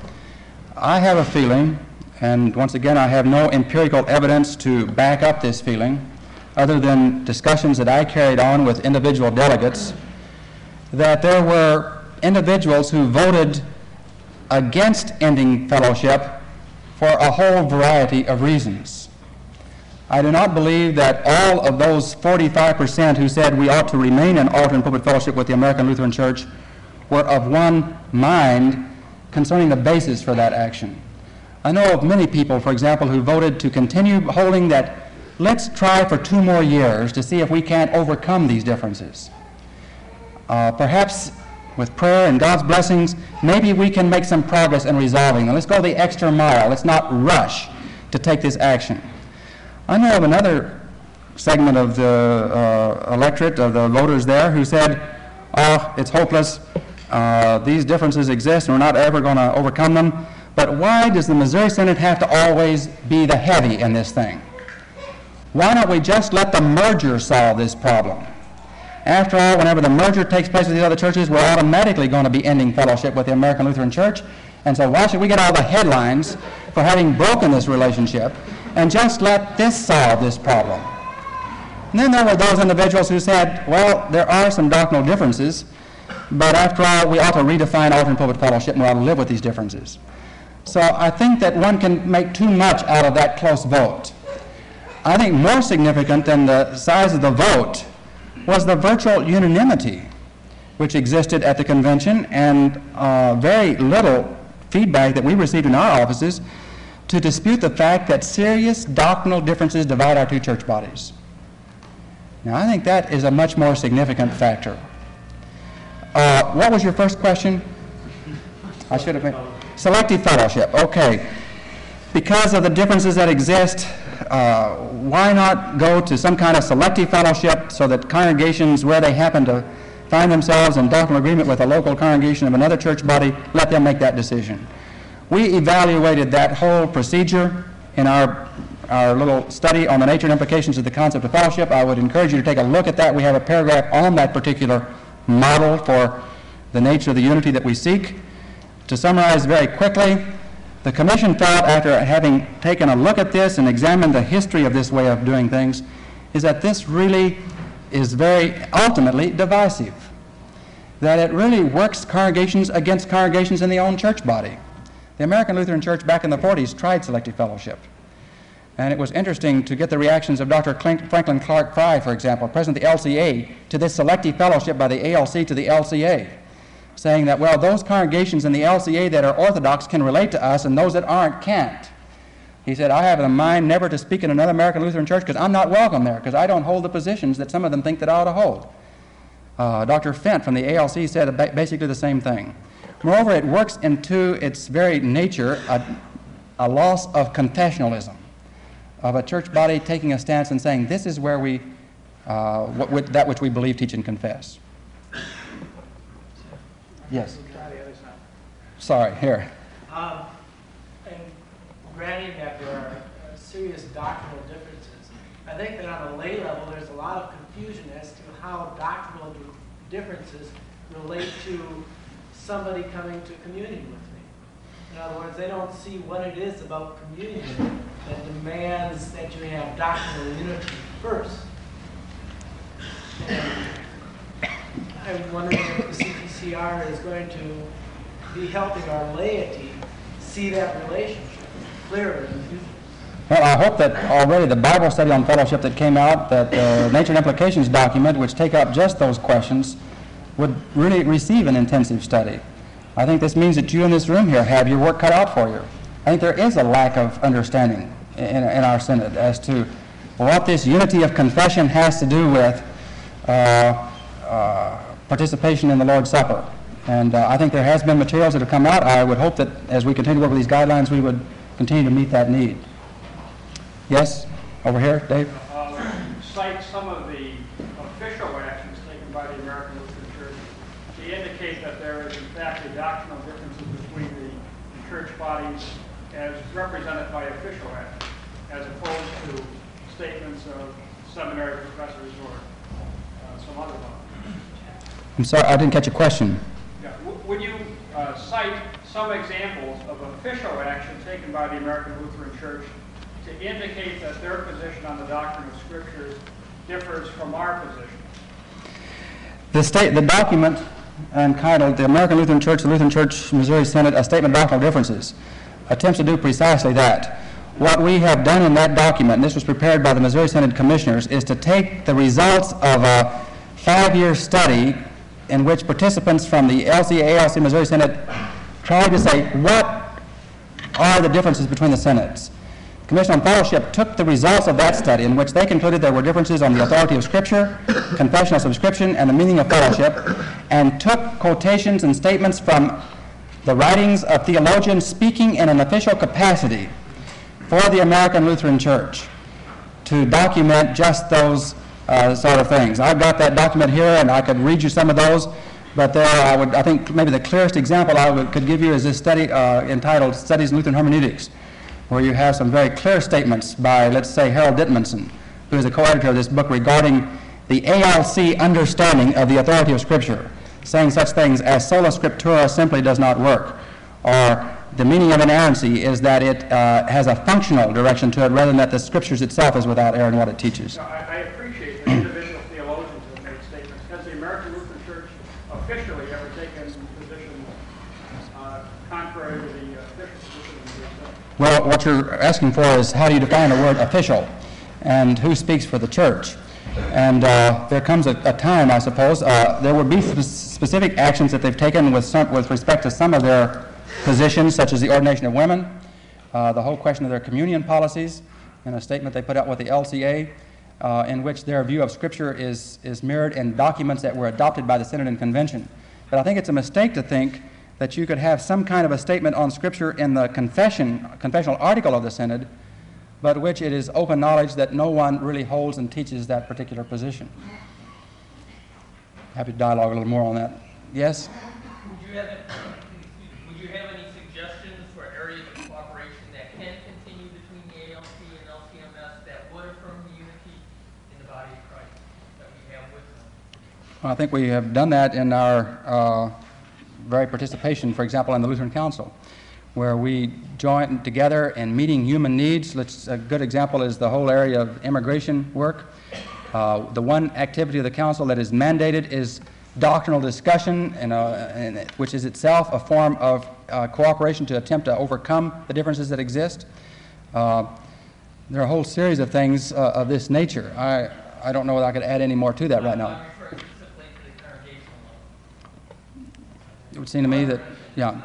I have a feeling, and once again I have no empirical evidence to back up this feeling, other than discussions that I carried on with individual delegates, that there were individuals who voted against ending fellowship for a whole variety of reasons. I do not believe that all of those forty-five percent who said we ought to remain in alternate pulpit fellowship with the American Lutheran Church were of one mind concerning the basis for that action. I know of many people, for example, who voted to continue holding that let's try for two more years to see if we can't overcome these differences. Uh, perhaps with prayer and God's blessings, maybe we can make some progress in resolving them. Let's go the extra mile. Let's not rush to take this action. I know of another segment of the uh, electorate, of the voters there, who said, oh, it's hopeless. Uh, these differences exist and we're not ever going to overcome them. But why does the Missouri Synod have to always be the heavy in this thing? Why don't we just let the merger solve this problem? After all, whenever the merger takes place with the other churches, we're automatically going to be ending fellowship with the American Lutheran Church. And so why should we get all the headlines for having broken this relationship and just let this solve this problem? And then there were those individuals who said, well, there are some doctrinal differences, but after all, we ought to redefine alternate pulpit fellowship and we ought to live with these differences. So I think that one can make too much out of that close vote. I think more significant than the size of the vote was the virtual unanimity which existed at the convention, and uh, very little feedback that we received in our offices to dispute the fact that serious doctrinal differences divide our two church bodies. Now, I think that is a much more significant factor. Uh, what was your first question? I should have been. Selective fellowship. Okay. Because of the differences that exist, uh, why not go to some kind of selective fellowship so that congregations where they happen to find themselves in doctrinal agreement with a local congregation of another church body, let them make that decision. We evaluated that whole procedure in our, our little study on the nature and implications of the concept of fellowship. I would encourage you to take a look at that. We have a paragraph on that particular model for the nature of the unity that we seek. To summarize very quickly, the Commission felt, after having taken a look at this and examined the history of this way of doing things, is that this really is very ultimately divisive, that it really works congregations against congregations in the own church body. The American Lutheran Church back in the forties tried selective fellowship, and it was interesting to get the reactions of Doctor Franklin Clark Fry, for example, president of the L C A, to this selective fellowship by the A L C to the L C A, saying that, well, those congregations in the L C A that are Orthodox can relate to us and those that aren't can't. He said, I have in mind never to speak in another American Lutheran church because I'm not welcome there, because I don't hold the positions that some of them think that I ought to hold. Uh, Doctor Fent from the A L C said basically the same thing. Moreover, it works into its very nature a, a loss of confessionalism, of a church body taking a stance and saying, this is where we, uh, what, what, that which we believe, teach, and confess. Yes. Sorry, here. Um, and granting that there are uh, serious doctrinal differences, I think that on a lay level there's a lot of confusion as to how doctrinal differences relate to somebody coming to communion with me. In other words, they don't see what it is about communion that demands that you have doctrinal unity first. And I'm wondering if the C P C R is going to be helping our laity see that relationship clearer in the future. Well, I hope that already the Bible study on fellowship that came out, that the Nature and Implications document, which take up just those questions, would really receive an intensive study. I think this means that you in this room here have your work cut out for you. I think there is a lack of understanding in, in our synod as to what this unity of confession has to do with uh, uh, participation in the Lord's Supper. And uh, I think there has been materials that have come out. I would hope that as we continue to work with these guidelines, we would continue to meet that need. Yes? Over here, Dave? Uh, cite some of the official actions taken by the American Lutheran Church to indicate that there is in fact a doctrinal differences between the church bodies as represented by official action, as opposed to statements of seminary professors or uh, some other one. I'm sorry, I didn't catch a question. Yeah. W- Would you uh, cite some examples of official action taken by the American Lutheran Church to indicate that their position on the doctrine of Scriptures differs from our position? The state, the document entitled "The American Lutheran Church, the Lutheran Church, Missouri Synod: A Statement of Doctrinal Differences" attempts to do precisely that. What we have done in that document, and this was prepared by the Missouri Synod Commissioners, is to take the results of a five-year study in which participants from the L C A L C Missouri Synod tried to say what are the differences between the synods. The Commission on Fellowship took the results of that study, in which they concluded there were differences on the authority of Scripture, confessional subscription, and the meaning of fellowship, and took quotations and statements from the writings of theologians speaking in an official capacity for the American Lutheran Church to document just those uh, sort of things. I've got that document here, and I could read you some of those, but there I would, I think maybe the clearest example I would, could give you is this study uh, entitled Studies in Lutheran Hermeneutics, where you have some very clear statements by, let's say, Harold Dittmanson, who is a co-editor of this book, regarding the A L C understanding of the authority of Scripture, saying such things as sola scriptura simply does not work, or the meaning of inerrancy is that it uh, has a functional direction to it rather than that the Scriptures itself is without error in what it teaches. So I, I appreciate that individual theologians have made statements. Has the American Lutheran Church officially ever taken positions uh, contrary to the uh, official position of the church? Well, what you're asking for is how do you define the word official, and who speaks for the church? And uh, there comes a, a time, I suppose, uh, there would be sp- specific actions that they've taken with, some, with respect to some of their positions, such as the ordination of women, uh, the whole question of their communion policies, in a statement they put out with the L C A, uh, in which their view of Scripture is, is mirrored in documents that were adopted by the Synod and Convention. But I think it's a mistake to think that you could have some kind of a statement on Scripture in the confession, confessional article of the Synod, but which it is open knowledge that no one really holds and teaches that particular position. Happy to dialogue a little more on that. Yes? Would you have, would you have any suggestions for areas of cooperation that can continue between the A L C and L C M S that would affirm the unity in the body of Christ that we have with them? Well, I think we have done that in our uh, very participation, for example, in the Lutheran Council, where we join together in meeting human needs. Let's, a good example is the whole area of immigration work. Uh, the one activity of the council that is mandated is doctrinal discussion, and, uh, and, which is itself a form of uh, cooperation to attempt to overcome the differences that exist. Uh, there are a whole series of things uh, of this nature. I, I don't know whether I could add any more to that right now. I'm referring specifically to the congregational level. It would seem to me that, yeah,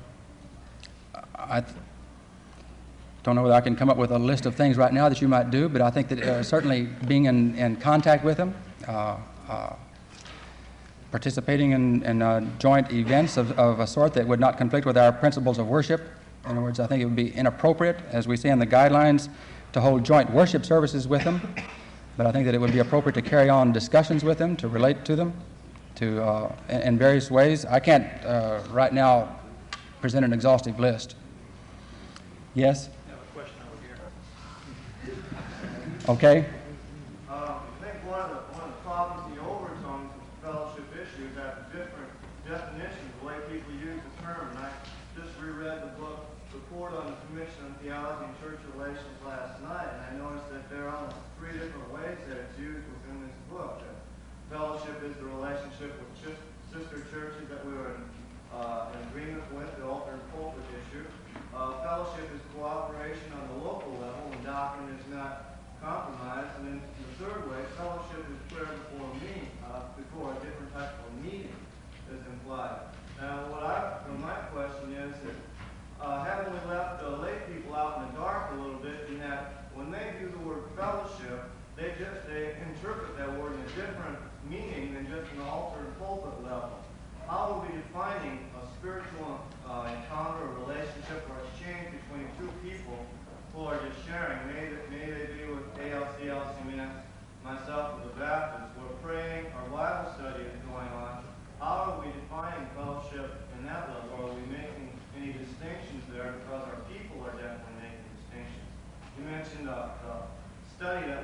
I th- don't know whether I can come up with a list of things right now that you might do, but I think that uh, certainly being in, in contact with them, uh, uh, participating in, in uh, joint events of, of a sort that would not conflict with our principles of worship. In other words, I think it would be inappropriate, as we say in the guidelines, to hold joint worship services with them, but I think that it would be appropriate to carry on discussions with them, to relate to them, to uh, in, in various ways. I can't uh, right now present an exhaustive list. Yes? I have a question over here. Okay. Uh, I think one of the, one of the problems, the overtones of the fellowship issue is that different definitions, the way people use the term. And I just reread the book, Report on the Commission on Theology and Church Relations last night, and I noticed that there are almost three different ways that it's used within this book. That fellowship is the relationship with sis- sister churches that we were in, uh, in agreement with, the altar and pulpit issue. Uh, fellowship is cooperation on the local level when doctrine is not compromised. And then the third way, fellowship is prayer before me, uh, before a different type of meeting is implied. Now, what I, my question is that uh, haven't we left the lay people out in the dark a little bit in that when they view the word fellowship, they just they interpret that word in a different meaning than just an altar and pulpit level. How are we defining a spiritual uh, encounter, a relationship, or exchange between two people who are just sharing? May they, may they be with A L C, L C M S, myself with the Baptists. We're praying, our Bible study is going on. How are we defining fellowship in that level? Are we making any distinctions there? Because our people are definitely making distinctions. You mentioned a, a study that will give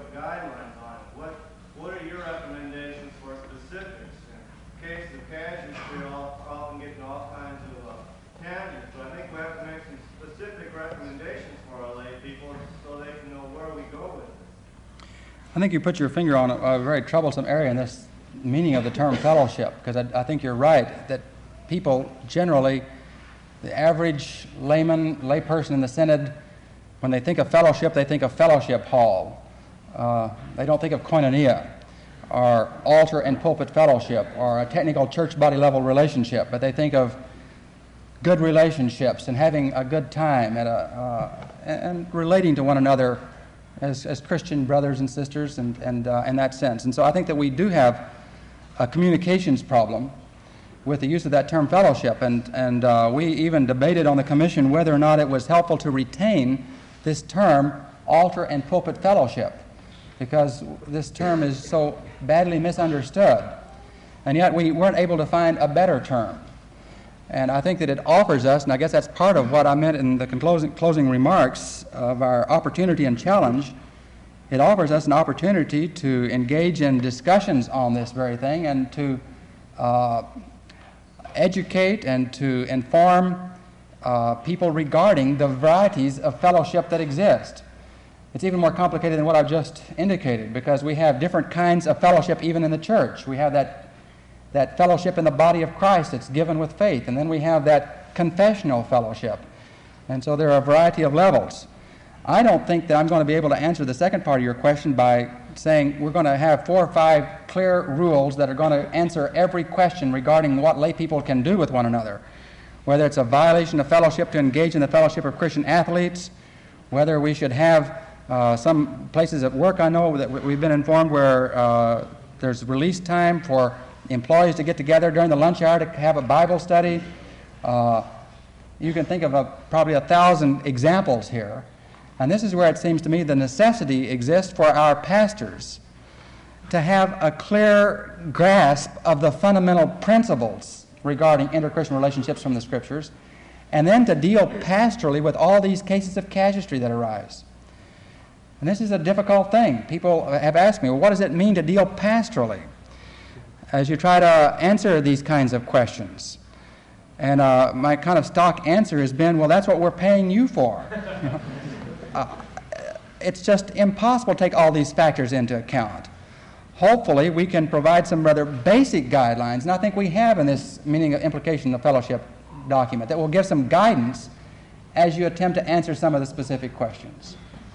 put guidelines on it. What, what are your recommendations for specifics? In case of casualty, we're all often getting all kinds of uh, tangents, but I think we have to make some specific recommendations for our lay people so they can know where we go with it. I think you put your finger on a, a very troublesome area in this meaning of the term fellowship, because I, I think you're right that people generally, the average layman, layperson in the synod, when they think of fellowship, they think of fellowship hall. Uh, they don't think of koinonia, or altar and pulpit fellowship, or a technical church body level relationship, but they think of good relationships and having a good time and, a, uh, and relating to one another as, as Christian brothers and sisters and, and uh, in that sense. And so I think that we do have a communications problem with the use of that term fellowship, and, and uh, we even debated on the commission whether or not it was helpful to retain this term altar and pulpit fellowship, because this term is so badly misunderstood, and yet we weren't able to find a better term. And I think that it offers us, and I guess that's part of what I meant in the closing, closing remarks of our opportunity and challenge, it offers us an opportunity to engage in discussions on this very thing and to uh, educate and to inform uh, people regarding the varieties of fellowship that exist. It's even more complicated than what I've just indicated, because we have different kinds of fellowship even in the church. We have that that fellowship in the body of Christ that's given with faith, and then we have that confessional fellowship. And so there are a variety of levels. I don't think that I'm going to be able to answer the second part of your question by saying we're going to have four or five clear rules that are going to answer every question regarding what lay people can do with one another, whether it's a violation of fellowship to engage in the fellowship of Christian athletes, whether we should have uh, some places at work, I know that we've been informed, where uh, there's release time for employees to get together during the lunch hour to have a Bible study. Uh, you can think of a, probably a thousand examples here. And this is where it seems to me the necessity exists for our pastors to have a clear grasp of the fundamental principles regarding inter-Christian relationships from the Scriptures, and then to deal pastorally with all these cases of casuistry that arise. And this is a difficult thing. People have asked me, well, what does it mean to deal pastorally as you try to answer these kinds of questions? And uh, my kind of stock answer has been, well, that's what we're paying you for. You know? uh, it's just impossible to take all these factors into account. Hopefully, we can provide some rather basic guidelines, and I think we have in this meaning of implication of fellowship document, that will give some guidance as you attempt to answer some of the specific questions.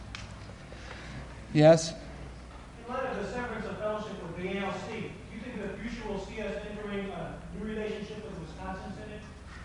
Yes? In light of the severance of fellowship with the A L C, do you think the future will see us entering a new relationship with the Wisconsin Synod?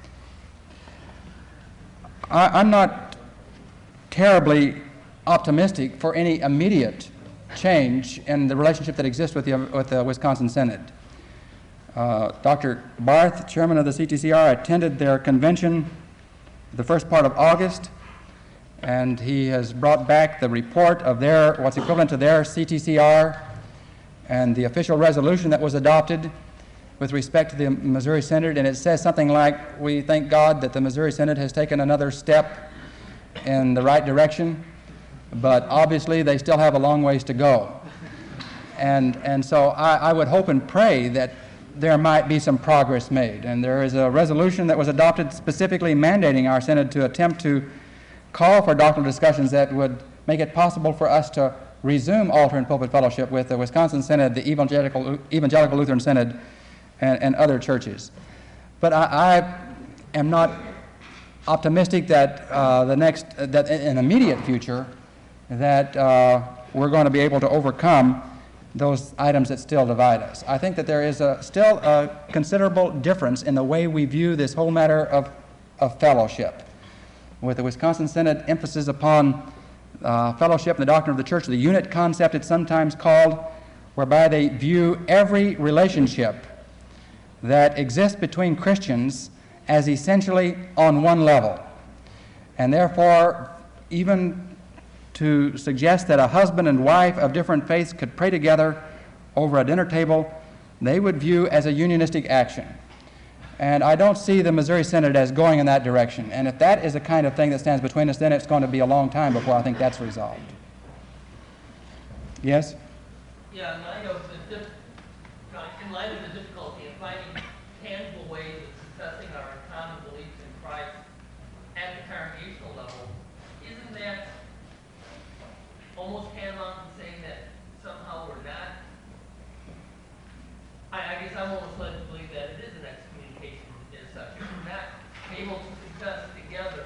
I, I'm not terribly optimistic for any immediate change in the relationship that exists with the, with the Wisconsin Synod. Uh, Doctor Barth, chairman of the C T C R, attended their convention the first part of August, and he has brought back the report of their, what's equivalent to their C T C R, and the official resolution that was adopted with respect to the Missouri Synod, and it says something like, we thank God that the Missouri Synod has taken another step in the right direction, but obviously they still have a long ways to go. And, and so I, I would hope and pray that there might be some progress made. And there is a resolution that was adopted specifically mandating our Synod to attempt to call for doctrinal discussions that would make it possible for us to resume altar and pulpit fellowship with the Wisconsin Synod, the Evangelical, Evangelical Lutheran Synod, and, and other churches. But I, I am not optimistic that uh, the next, that in the immediate future, that uh, we're going to be able to overcome those items that still divide us. I think that there is a, still a considerable difference in the way we view this whole matter of, of fellowship. With the Wisconsin Synod emphasis upon uh, fellowship and the doctrine of the church, the unit concept it's sometimes called, whereby they view every relationship that exists between Christians as essentially on one level. And therefore, even to suggest that a husband and wife of different faiths could pray together over a dinner table, they would view as a unionistic action. And I don't see the Missouri Synod as going in that direction. And if that is the kind of thing that stands between us, then it's going to be a long time before I think that's resolved. Yes? Yeah, in light of the dif- in light of the difficulty in finding tangible ways of confessing our common beliefs in Christ at the congregational level, isn't that almost tantamount to saying that somehow we're not? I, I guess I'm almost led to believe that it is an excommunication as such. If we're not able to confess together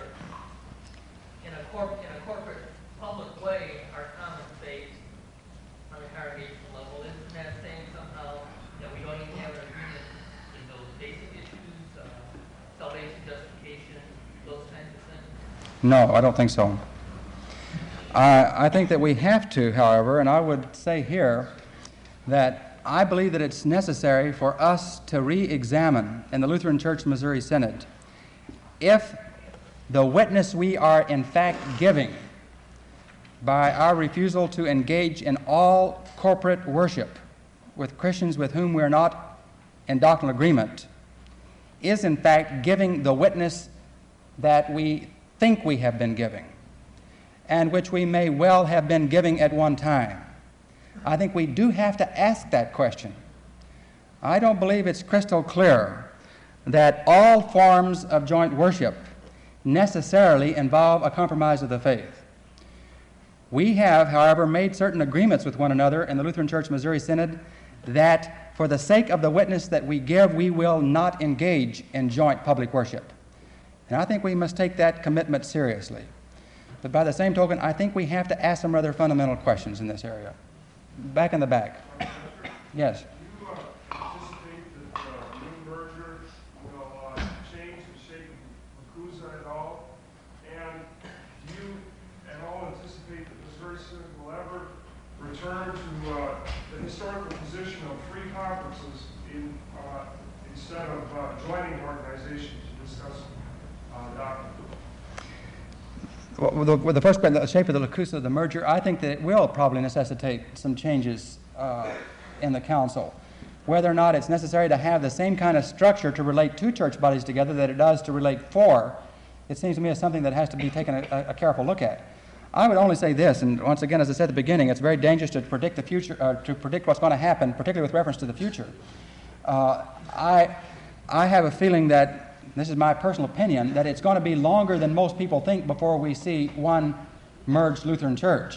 in a corp in a corporate public way our common faith on the congregational level, isn't that saying somehow that we don't even have an agreement in those basic issues, uh, salvation, justification, those kinds of things? No, I don't think so. I, I think that we have to, however, and I would say here that I believe that it's necessary for us to re-examine in the Lutheran Church Missouri Synod if the witness we are in fact giving by our refusal to engage in all corporate worship with Christians with whom we are not in doctrinal agreement is in fact giving the witness that we think we have been giving and which we may well have been giving at one time. I think we do have to ask that question. I don't believe it's crystal clear that all forms of joint worship necessarily involve a compromise of the faith. We have, however, made certain agreements with one another in the Lutheran Church Missouri Synod that for the sake of the witness that we give, we will not engage in joint public worship. And I think we must take that commitment seriously. But by the same token, I think we have to ask some rather fundamental questions in this area. Back in the back. Yes. Do you uh, anticipate that uh, new merger will uh, change the shape of MACUSA at all? And do you at all anticipate that Missouri Synod will ever return to uh, the historical position of free conferences in, uh, instead of uh, joining organizations to discuss uh, doctrine? Well, with the, with the first question, the shape of the MACUSA of the merger, I think that it will probably necessitate some changes uh, in the council. Whether or not it's necessary to have the same kind of structure to relate two church bodies together that it does to relate four, it seems to me as something that has to be taken a, a careful look at. I would only say this, and once again, as I said at the beginning, it's very dangerous to predict the future, uh, to predict what's going to happen, particularly with reference to the future. Uh, I, I have a feeling that, this is my personal opinion, that it's going to be longer than most people think before we see one merged Lutheran church.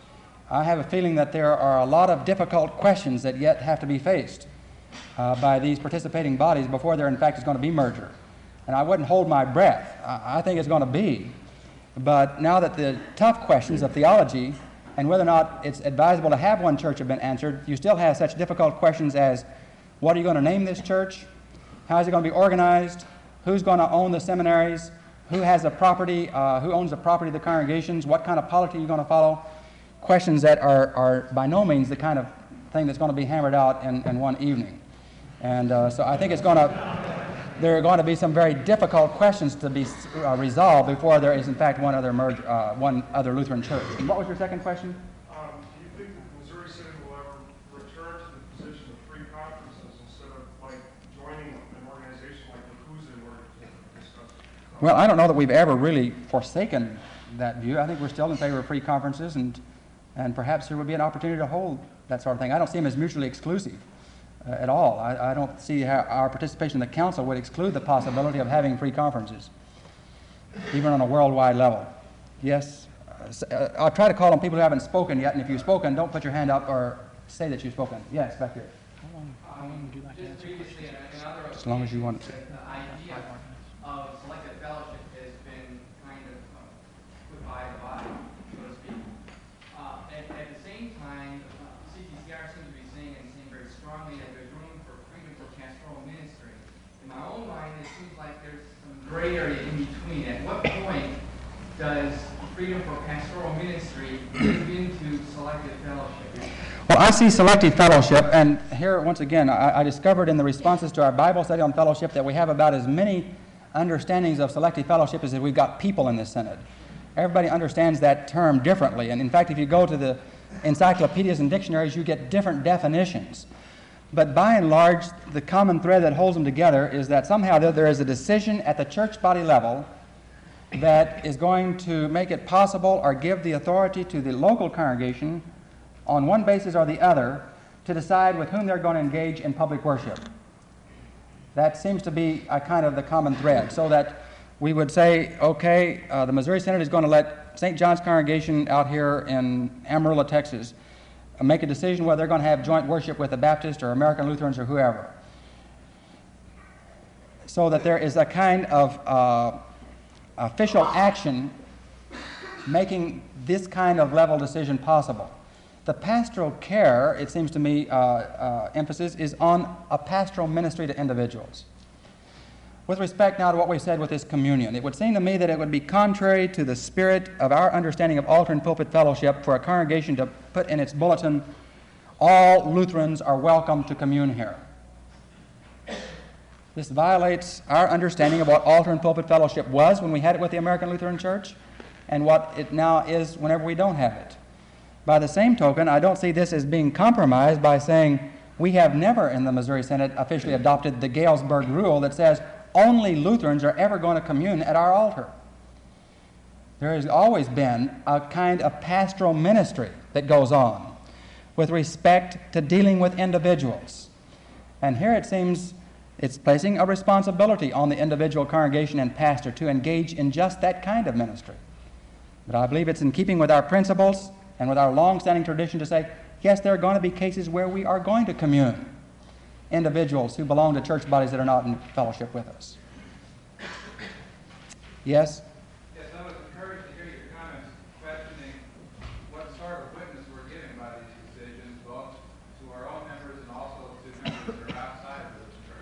I have a feeling that there are a lot of difficult questions that yet have to be faced uh, by these participating bodies before there in fact is going to be merger. And I wouldn't hold my breath. I, I think it's going to be. But now that the tough questions of theology and whether or not it's advisable to have one church have been answered, you still have such difficult questions as, what are you going to name this church? How is it going to be organized? Who's going to own the seminaries? Who has the property? Uh, who owns the property of the congregations? What kind of polity are you going to follow? Questions that are, are by no means the kind of thing that's going to be hammered out in, in one evening. And uh, so I think it's going to, there are going to be some very difficult questions to be uh, resolved before there is in fact one other merge, uh, one other Lutheran church. And what was your second question? Um, do you think that the Missouri Synod will ever return to the position of free conferences instead of like joining an organization like MACUSA in order to discuss? Well, I don't know that we've ever really forsaken that view. I think we're still in favor of free conferences, and and perhaps there would be an opportunity to hold that sort of thing. I don't see them as mutually exclusive uh, at all. I, I don't see how our participation in the council would exclude the possibility of having free conferences, even on a worldwide level. Yes? Uh, I'll try to call on people who haven't spoken yet, and if you've spoken, don't put your hand up or say that you've spoken. Yes, back here. How long, how long would you like to answer? As long as you want to. The idea of selective fellowship has been kind of uh, put by the body, so to speak. Uh, at, at the same time, uh, C T C R seems to be saying and saying very strongly that there's room for freedom for pastoral ministry. In my own mind, it seems like there's some gray area in between. At what point does freedom for pastoral ministry move into selective fellowship? Well, I see selective fellowship, and here, once again, I, I discovered in the responses to our Bible study on fellowship that we have about as many understandings of selective fellowship as we've got people in this synod. Everybody understands that term differently, and in fact, if you go to the encyclopedias and dictionaries, you get different definitions. But by and large, the common thread that holds them together is that somehow there, there is a decision at the church body level that is going to make it possible or give the authority to the local congregation on one basis or the other to decide with whom they're going to engage in public worship. That seems to be a kind of the common thread, so that we would say, okay, uh, the Missouri Synod is going to let Saint John's congregation out here in Amarillo, Texas, uh, make a decision whether they're going to have joint worship with the Baptists or American Lutherans or whoever. So that there is a kind of uh, official action making this kind of level decision possible. The pastoral care, it seems to me, uh, uh, emphasis is on a pastoral ministry to individuals. With respect now to what we said with this communion, it would seem to me that it would be contrary to the spirit of our understanding of altar and pulpit fellowship for a congregation to put in its bulletin, all Lutherans are welcome to commune here. This violates our understanding of what altar and pulpit fellowship was when we had it with the American Lutheran Church and what it now is whenever we don't have it. By the same token, I don't see this as being compromised by saying we have never in the Missouri Synod officially adopted the Galesburg rule that says only Lutherans are ever going to commune at our altar. There has always been a kind of pastoral ministry that goes on with respect to dealing with individuals. And here it seems it's placing a responsibility on the individual congregation and pastor to engage in just that kind of ministry. But I believe it's in keeping with our principles and with our long-standing tradition to say, yes, there are going to be cases where we are going to commune, individuals who belong to church bodies that are not in fellowship with us. Yes? Yes, I was encouraged to hear your comments questioning what sort of witness we're giving by these decisions, both to our own members and also to members that are outside of the church.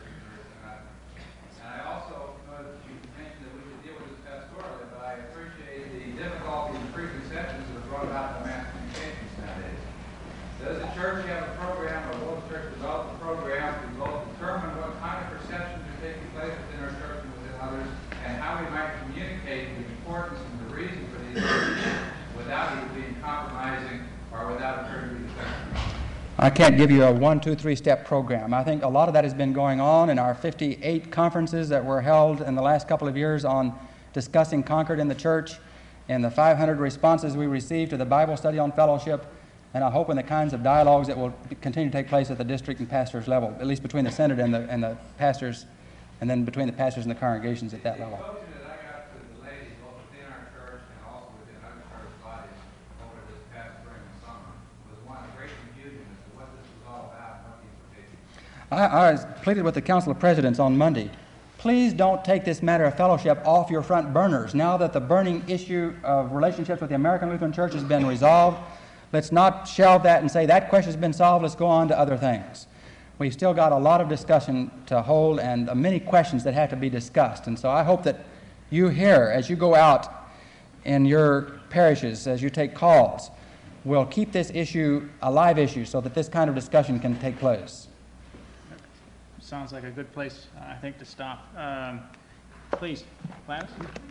And I also know that you mentioned that we should deal with this pastorally, but I appreciate the difficulty and preconceptions that are brought about by mass communications nowadays. Does the church have a program, or will the church develop a program to both determine what kind of perceptions are taking place within our church and within others, and how we might communicate the importance and the reason for these things without either being compromising or without appearing to be defensive? I can't give you a one, two, three step program. I think a lot of that has been going on in our fifty-eight conferences that were held in the last couple of years on discussing Concord in the church, and the five hundred responses we received to the Bible study on fellowship, and I hope in the kinds of dialogues that will continue to take place at the district and pastors level, at least between the synod and the, and the pastors, and then between the pastors and the congregations at that level. The exposure that I got to the ladies, both within our church and also within other church bodies over this past spring and summer, was one of great confusion as to what this was all about and what these were taking. I, I pleaded with the Council of Presidents on Monday. Please don't take this matter of fellowship off your front burners. Now that the burning issue of relationships with the American Lutheran Church has been resolved, let's not shelve that and say that question's been solved, let's go on to other things. We've still got a lot of discussion to hold and uh, many questions that have to be discussed. And so I hope that you here, as you go out in your parishes, as you take calls, will keep this issue a live issue so that this kind of discussion can take place. Sounds like a good place, uh, I think, to stop. Um, please, Gladys?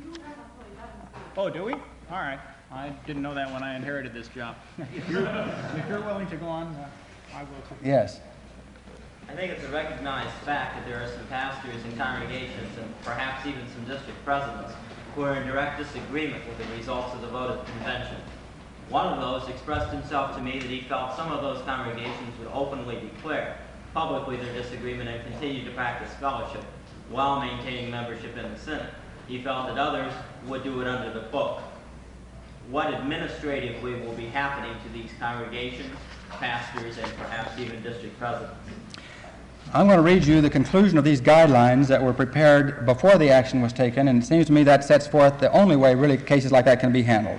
Oh, do we? All right. I didn't know that when I inherited this job. If you're, if you're willing to go on, uh, I will too. Yes. I think it's a recognized fact that there are some pastors and congregations, and perhaps even some district presidents, who are in direct disagreement with the results of the vote at the convention. One of those expressed himself to me that he felt some of those congregations would openly declare publicly their disagreement and continue to practice fellowship while maintaining membership in the synod. He felt that others would do it under the book. What administratively will be happening to these congregations, pastors, and perhaps even district presidents? I'm going to read you the conclusion of these guidelines that were prepared before the action was taken, and it seems to me that sets forth the only way really cases like that can be handled.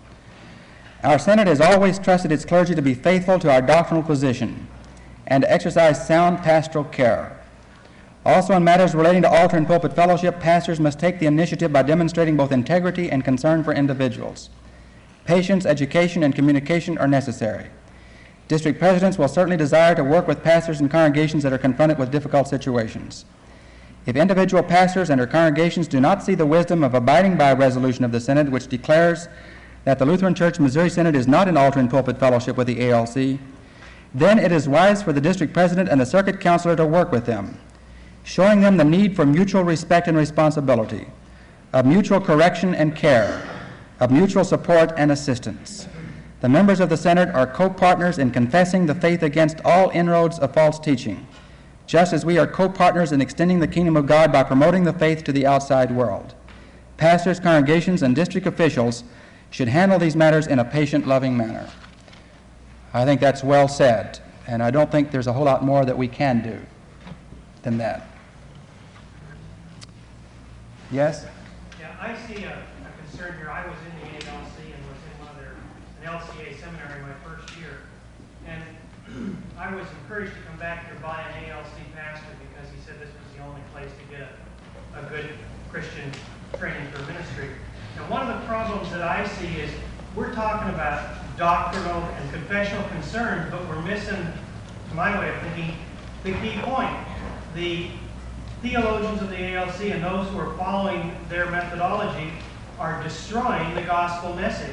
Our synod has always trusted its clergy to be faithful to our doctrinal position and to exercise sound pastoral care. Also, in matters relating to altar and pulpit fellowship, pastors must take the initiative by demonstrating both integrity and concern for individuals. Patience, education, and communication are necessary. District presidents will certainly desire to work with pastors and congregations that are confronted with difficult situations. If individual pastors and their congregations do not see the wisdom of abiding by a resolution of the synod which declares that the Lutheran Church Missouri Synod is not in altar and pulpit fellowship with the A L C, then it is wise for the district president and the circuit counselor to work with them, showing them the need for mutual respect and responsibility, of mutual correction and care, of mutual support and assistance. The members of the Synod are co-partners in confessing the faith against all inroads of false teaching, just as we are co-partners in extending the kingdom of God by promoting the faith to the outside world. Pastors, congregations, and district officials should handle these matters in a patient, loving manner. I think that's well said, and I don't think there's a whole lot more that we can do than that. Yes? Yeah, I see a, a concern here. I was in the A L C and was in one of their, an L C A seminary my first year. And I was encouraged to come back here by an A L C pastor because he said this was the only place to get a, a good Christian training for ministry. And one of the problems that I see is we're talking about doctrinal and confessional concerns, but we're missing, to my way of thinking, the key point. The theologians of the A L C and those who are following their methodology are destroying the gospel message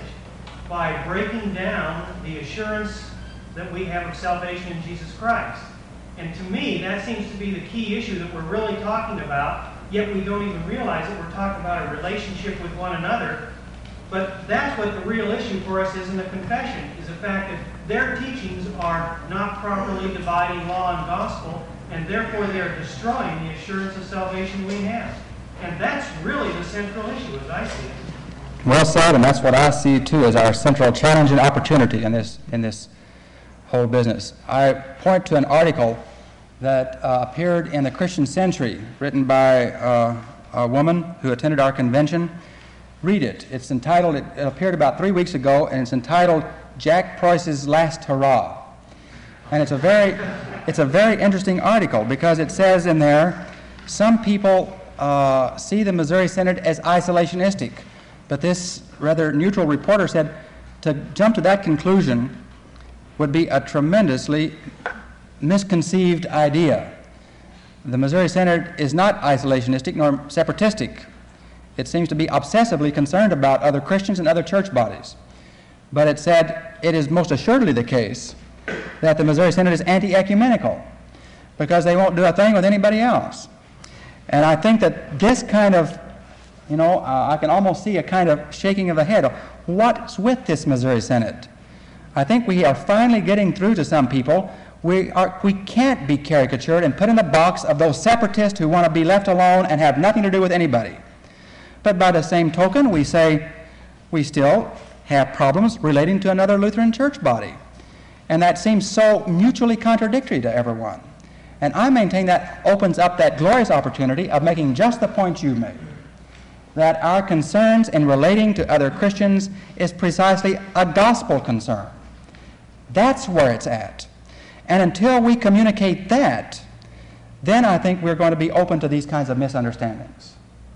by breaking down the assurance that we have of salvation in Jesus Christ. And to me, that seems to be the key issue that we're really talking about, yet we don't even realize that we're talking about a relationship with one another. But that's what the real issue for us is in the confession, is the fact that their teachings are not properly dividing law and gospel, and therefore they are destroying the assurance of salvation we have. And that's really the central issue, as I see it. Well said, and that's what I see too as our central challenge and opportunity in this in this whole business. I point to an article that uh, appeared in the Christian Century, written by uh, a woman who attended our convention. Read it. It's entitled, it, it appeared about three weeks ago, and it's entitled Jack Preuss's Last Hurrah. And it's a very, it's a very interesting article because it says in there, some people uh, see the Missouri Synod as isolationistic, but this rather neutral reporter said to jump to that conclusion would be a tremendously misconceived idea. The Missouri Synod is not isolationistic nor separatistic. It seems to be obsessively concerned about other Christians and other church bodies. But it said it is most assuredly the case that the Missouri Synod is anti-ecumenical because they won't do a thing with anybody else. And I think that this kind of, you know, uh, I can almost see a kind of shaking of the head. What's with this Missouri Synod? I think we are finally getting through to some people. We, are, we can't be caricatured and put in the box of those separatists who want to be left alone and have nothing to do with anybody. But by the same token, we say we still have problems relating to another Lutheran church body. And that seems so mutually contradictory to everyone. And I maintain that opens up that glorious opportunity of making just the point you made, that our concerns in relating to other Christians is precisely a gospel concern. That's where it's at. And until we communicate that, then I think we're going to be open to these kinds of misunderstandings.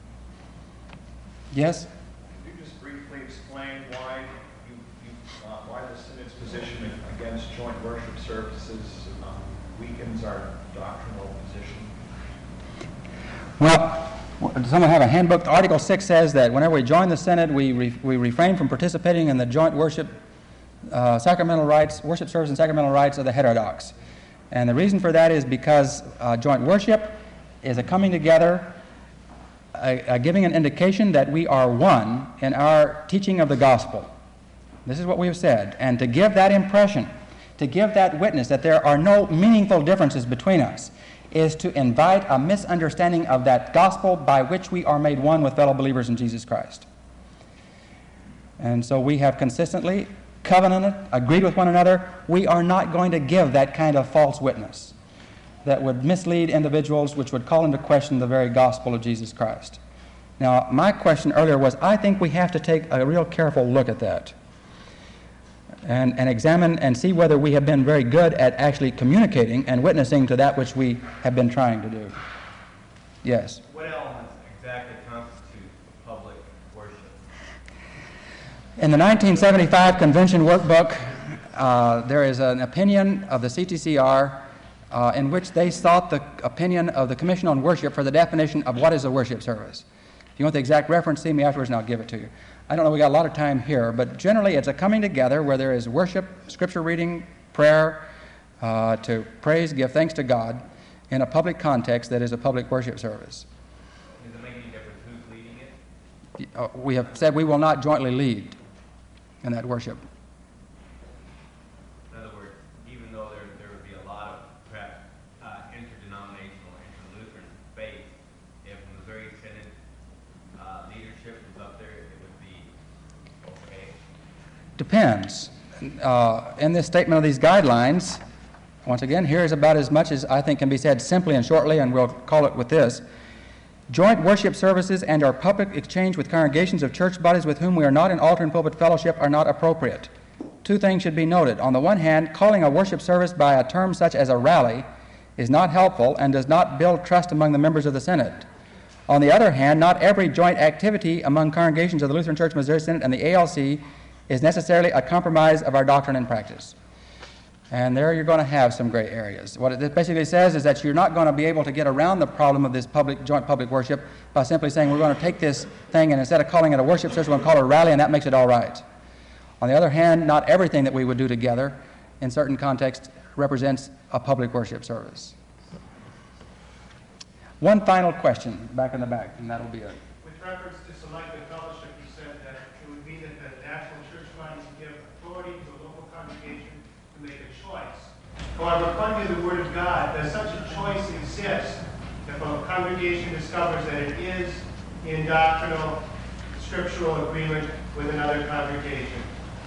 Yes? Could you just briefly explain why you, you uh, why the Synod's position against joint worship services um, weakens our doctrinal position? Well, does someone have a handbook? Article six says that whenever we join the Synod, we, re, we refrain from participating in the joint worship uh, sacramental rites, worship service and sacramental rites of the heterodox. And the reason for that is because uh, joint worship is a coming together, a, a giving an indication that we are one in our teaching of the gospel. This is what we have said. And to give that impression, to give that witness that there are no meaningful differences between us, is to invite a misunderstanding of that gospel by which we are made one with fellow believers in Jesus Christ. And so we have consistently covenanted, agreed with one another, we are not going to give that kind of false witness that would mislead individuals, which would call into question the very gospel of Jesus Christ. Now, my question earlier was, I think we have to take a real careful look at that and, and examine and see whether we have been very good at actually communicating and witnessing to that which we have been trying to do. Yes? What elements exactly constitute public worship? In the nineteen seventy-five Convention Workbook, uh, there is an opinion of the C T C R uh, in which they sought the opinion of the Commission on Worship for the definition of what is a worship service. If you want the exact reference, see me afterwards and I'll give it to you. I don't know, we got a lot of time here, but generally it's a coming together where there is worship, scripture reading, prayer, uh, to praise, give thanks to God in a public context that is a public worship service. Does it make any difference who's leading it? Uh, we have said we will not jointly lead in that worship. depends. Uh, in this statement of these guidelines, once again, here's about as much as I think can be said simply and shortly, and we'll call it with this. Joint worship services and our public exchange with congregations of church bodies with whom we are not in altar and pulpit fellowship are not appropriate. Two things should be noted. On the one hand, calling a worship service by a term such as a rally is not helpful and does not build trust among the members of the Synod. On the other hand, not every joint activity among congregations of the Lutheran Church Missouri Synod and the A L C is necessarily a compromise of our doctrine and practice. And there you're going to have some gray areas. What it basically says is that you're not going to be able to get around the problem of this public, joint public worship by simply saying we're going to take this thing and instead of calling it a worship service, we're going to call it a rally, and that makes it all right. On the other hand, not everything that we would do together in certain contexts represents a public worship service. One final question back in the back, and that'll be it. With reference to selective fellowship, you said that it would be that the national church bodies give authority to a local congregation to make a choice. However, according to the Word of God, does such a choice exist if a congregation discovers that it is in doctrinal, scriptural agreement with another congregation?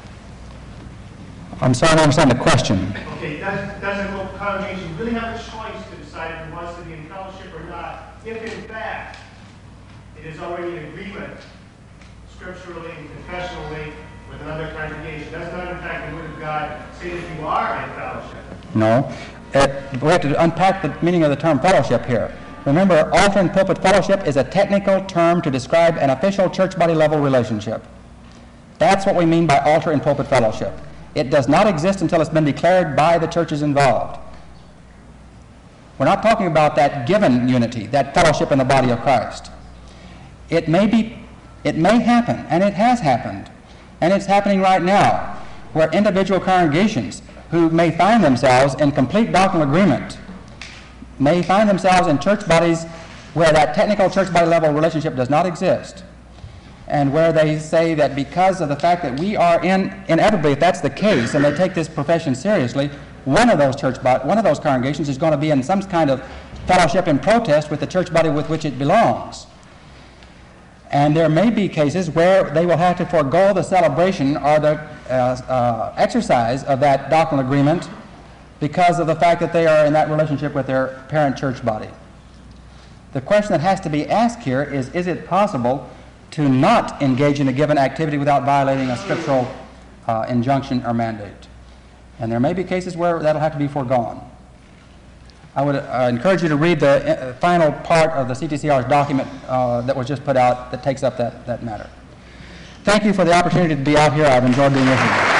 I'm sorry, I don't understand the question. Okay, does, does a local congregation really have a choice to decide if it wants to be in fellowship or not, if in fact it is already in agreement scripturally and confessionally with another congregation? Does not, in fact, the Word of God say that you are in fellowship? No. It, we have to unpack the meaning of the term fellowship here. Remember, altar and pulpit fellowship is a technical term to describe an official church body level relationship. That's what we mean by altar and pulpit fellowship. It does not exist until it's been declared by the churches involved. We're not talking about that given unity, that fellowship in the body of Christ. It may be, it may happen, and it has happened, and it's happening right now, where individual congregations who may find themselves in complete doctrinal agreement may find themselves in church bodies where that technical church body level relationship does not exist, and where they say that because of the fact that we are in, inevitably, if that's the case, and they take this profession seriously, one of those church bod- one of those congregations is going to be in some kind of fellowship and protest with the church body with which it belongs. And there may be cases where they will have to forego the celebration or the uh, uh, exercise of that doctrinal agreement because of the fact that they are in that relationship with their parent church body. The question that has to be asked here is, is it possible to not engage in a given activity without violating a scriptural uh, injunction or mandate? And there may be cases where that'll have to be foregone. I would uh, encourage you to read the uh, final part of the C T C R's document uh, that was just put out that takes up that, that matter. Thank you for the opportunity to be out here. I've enjoyed being with you.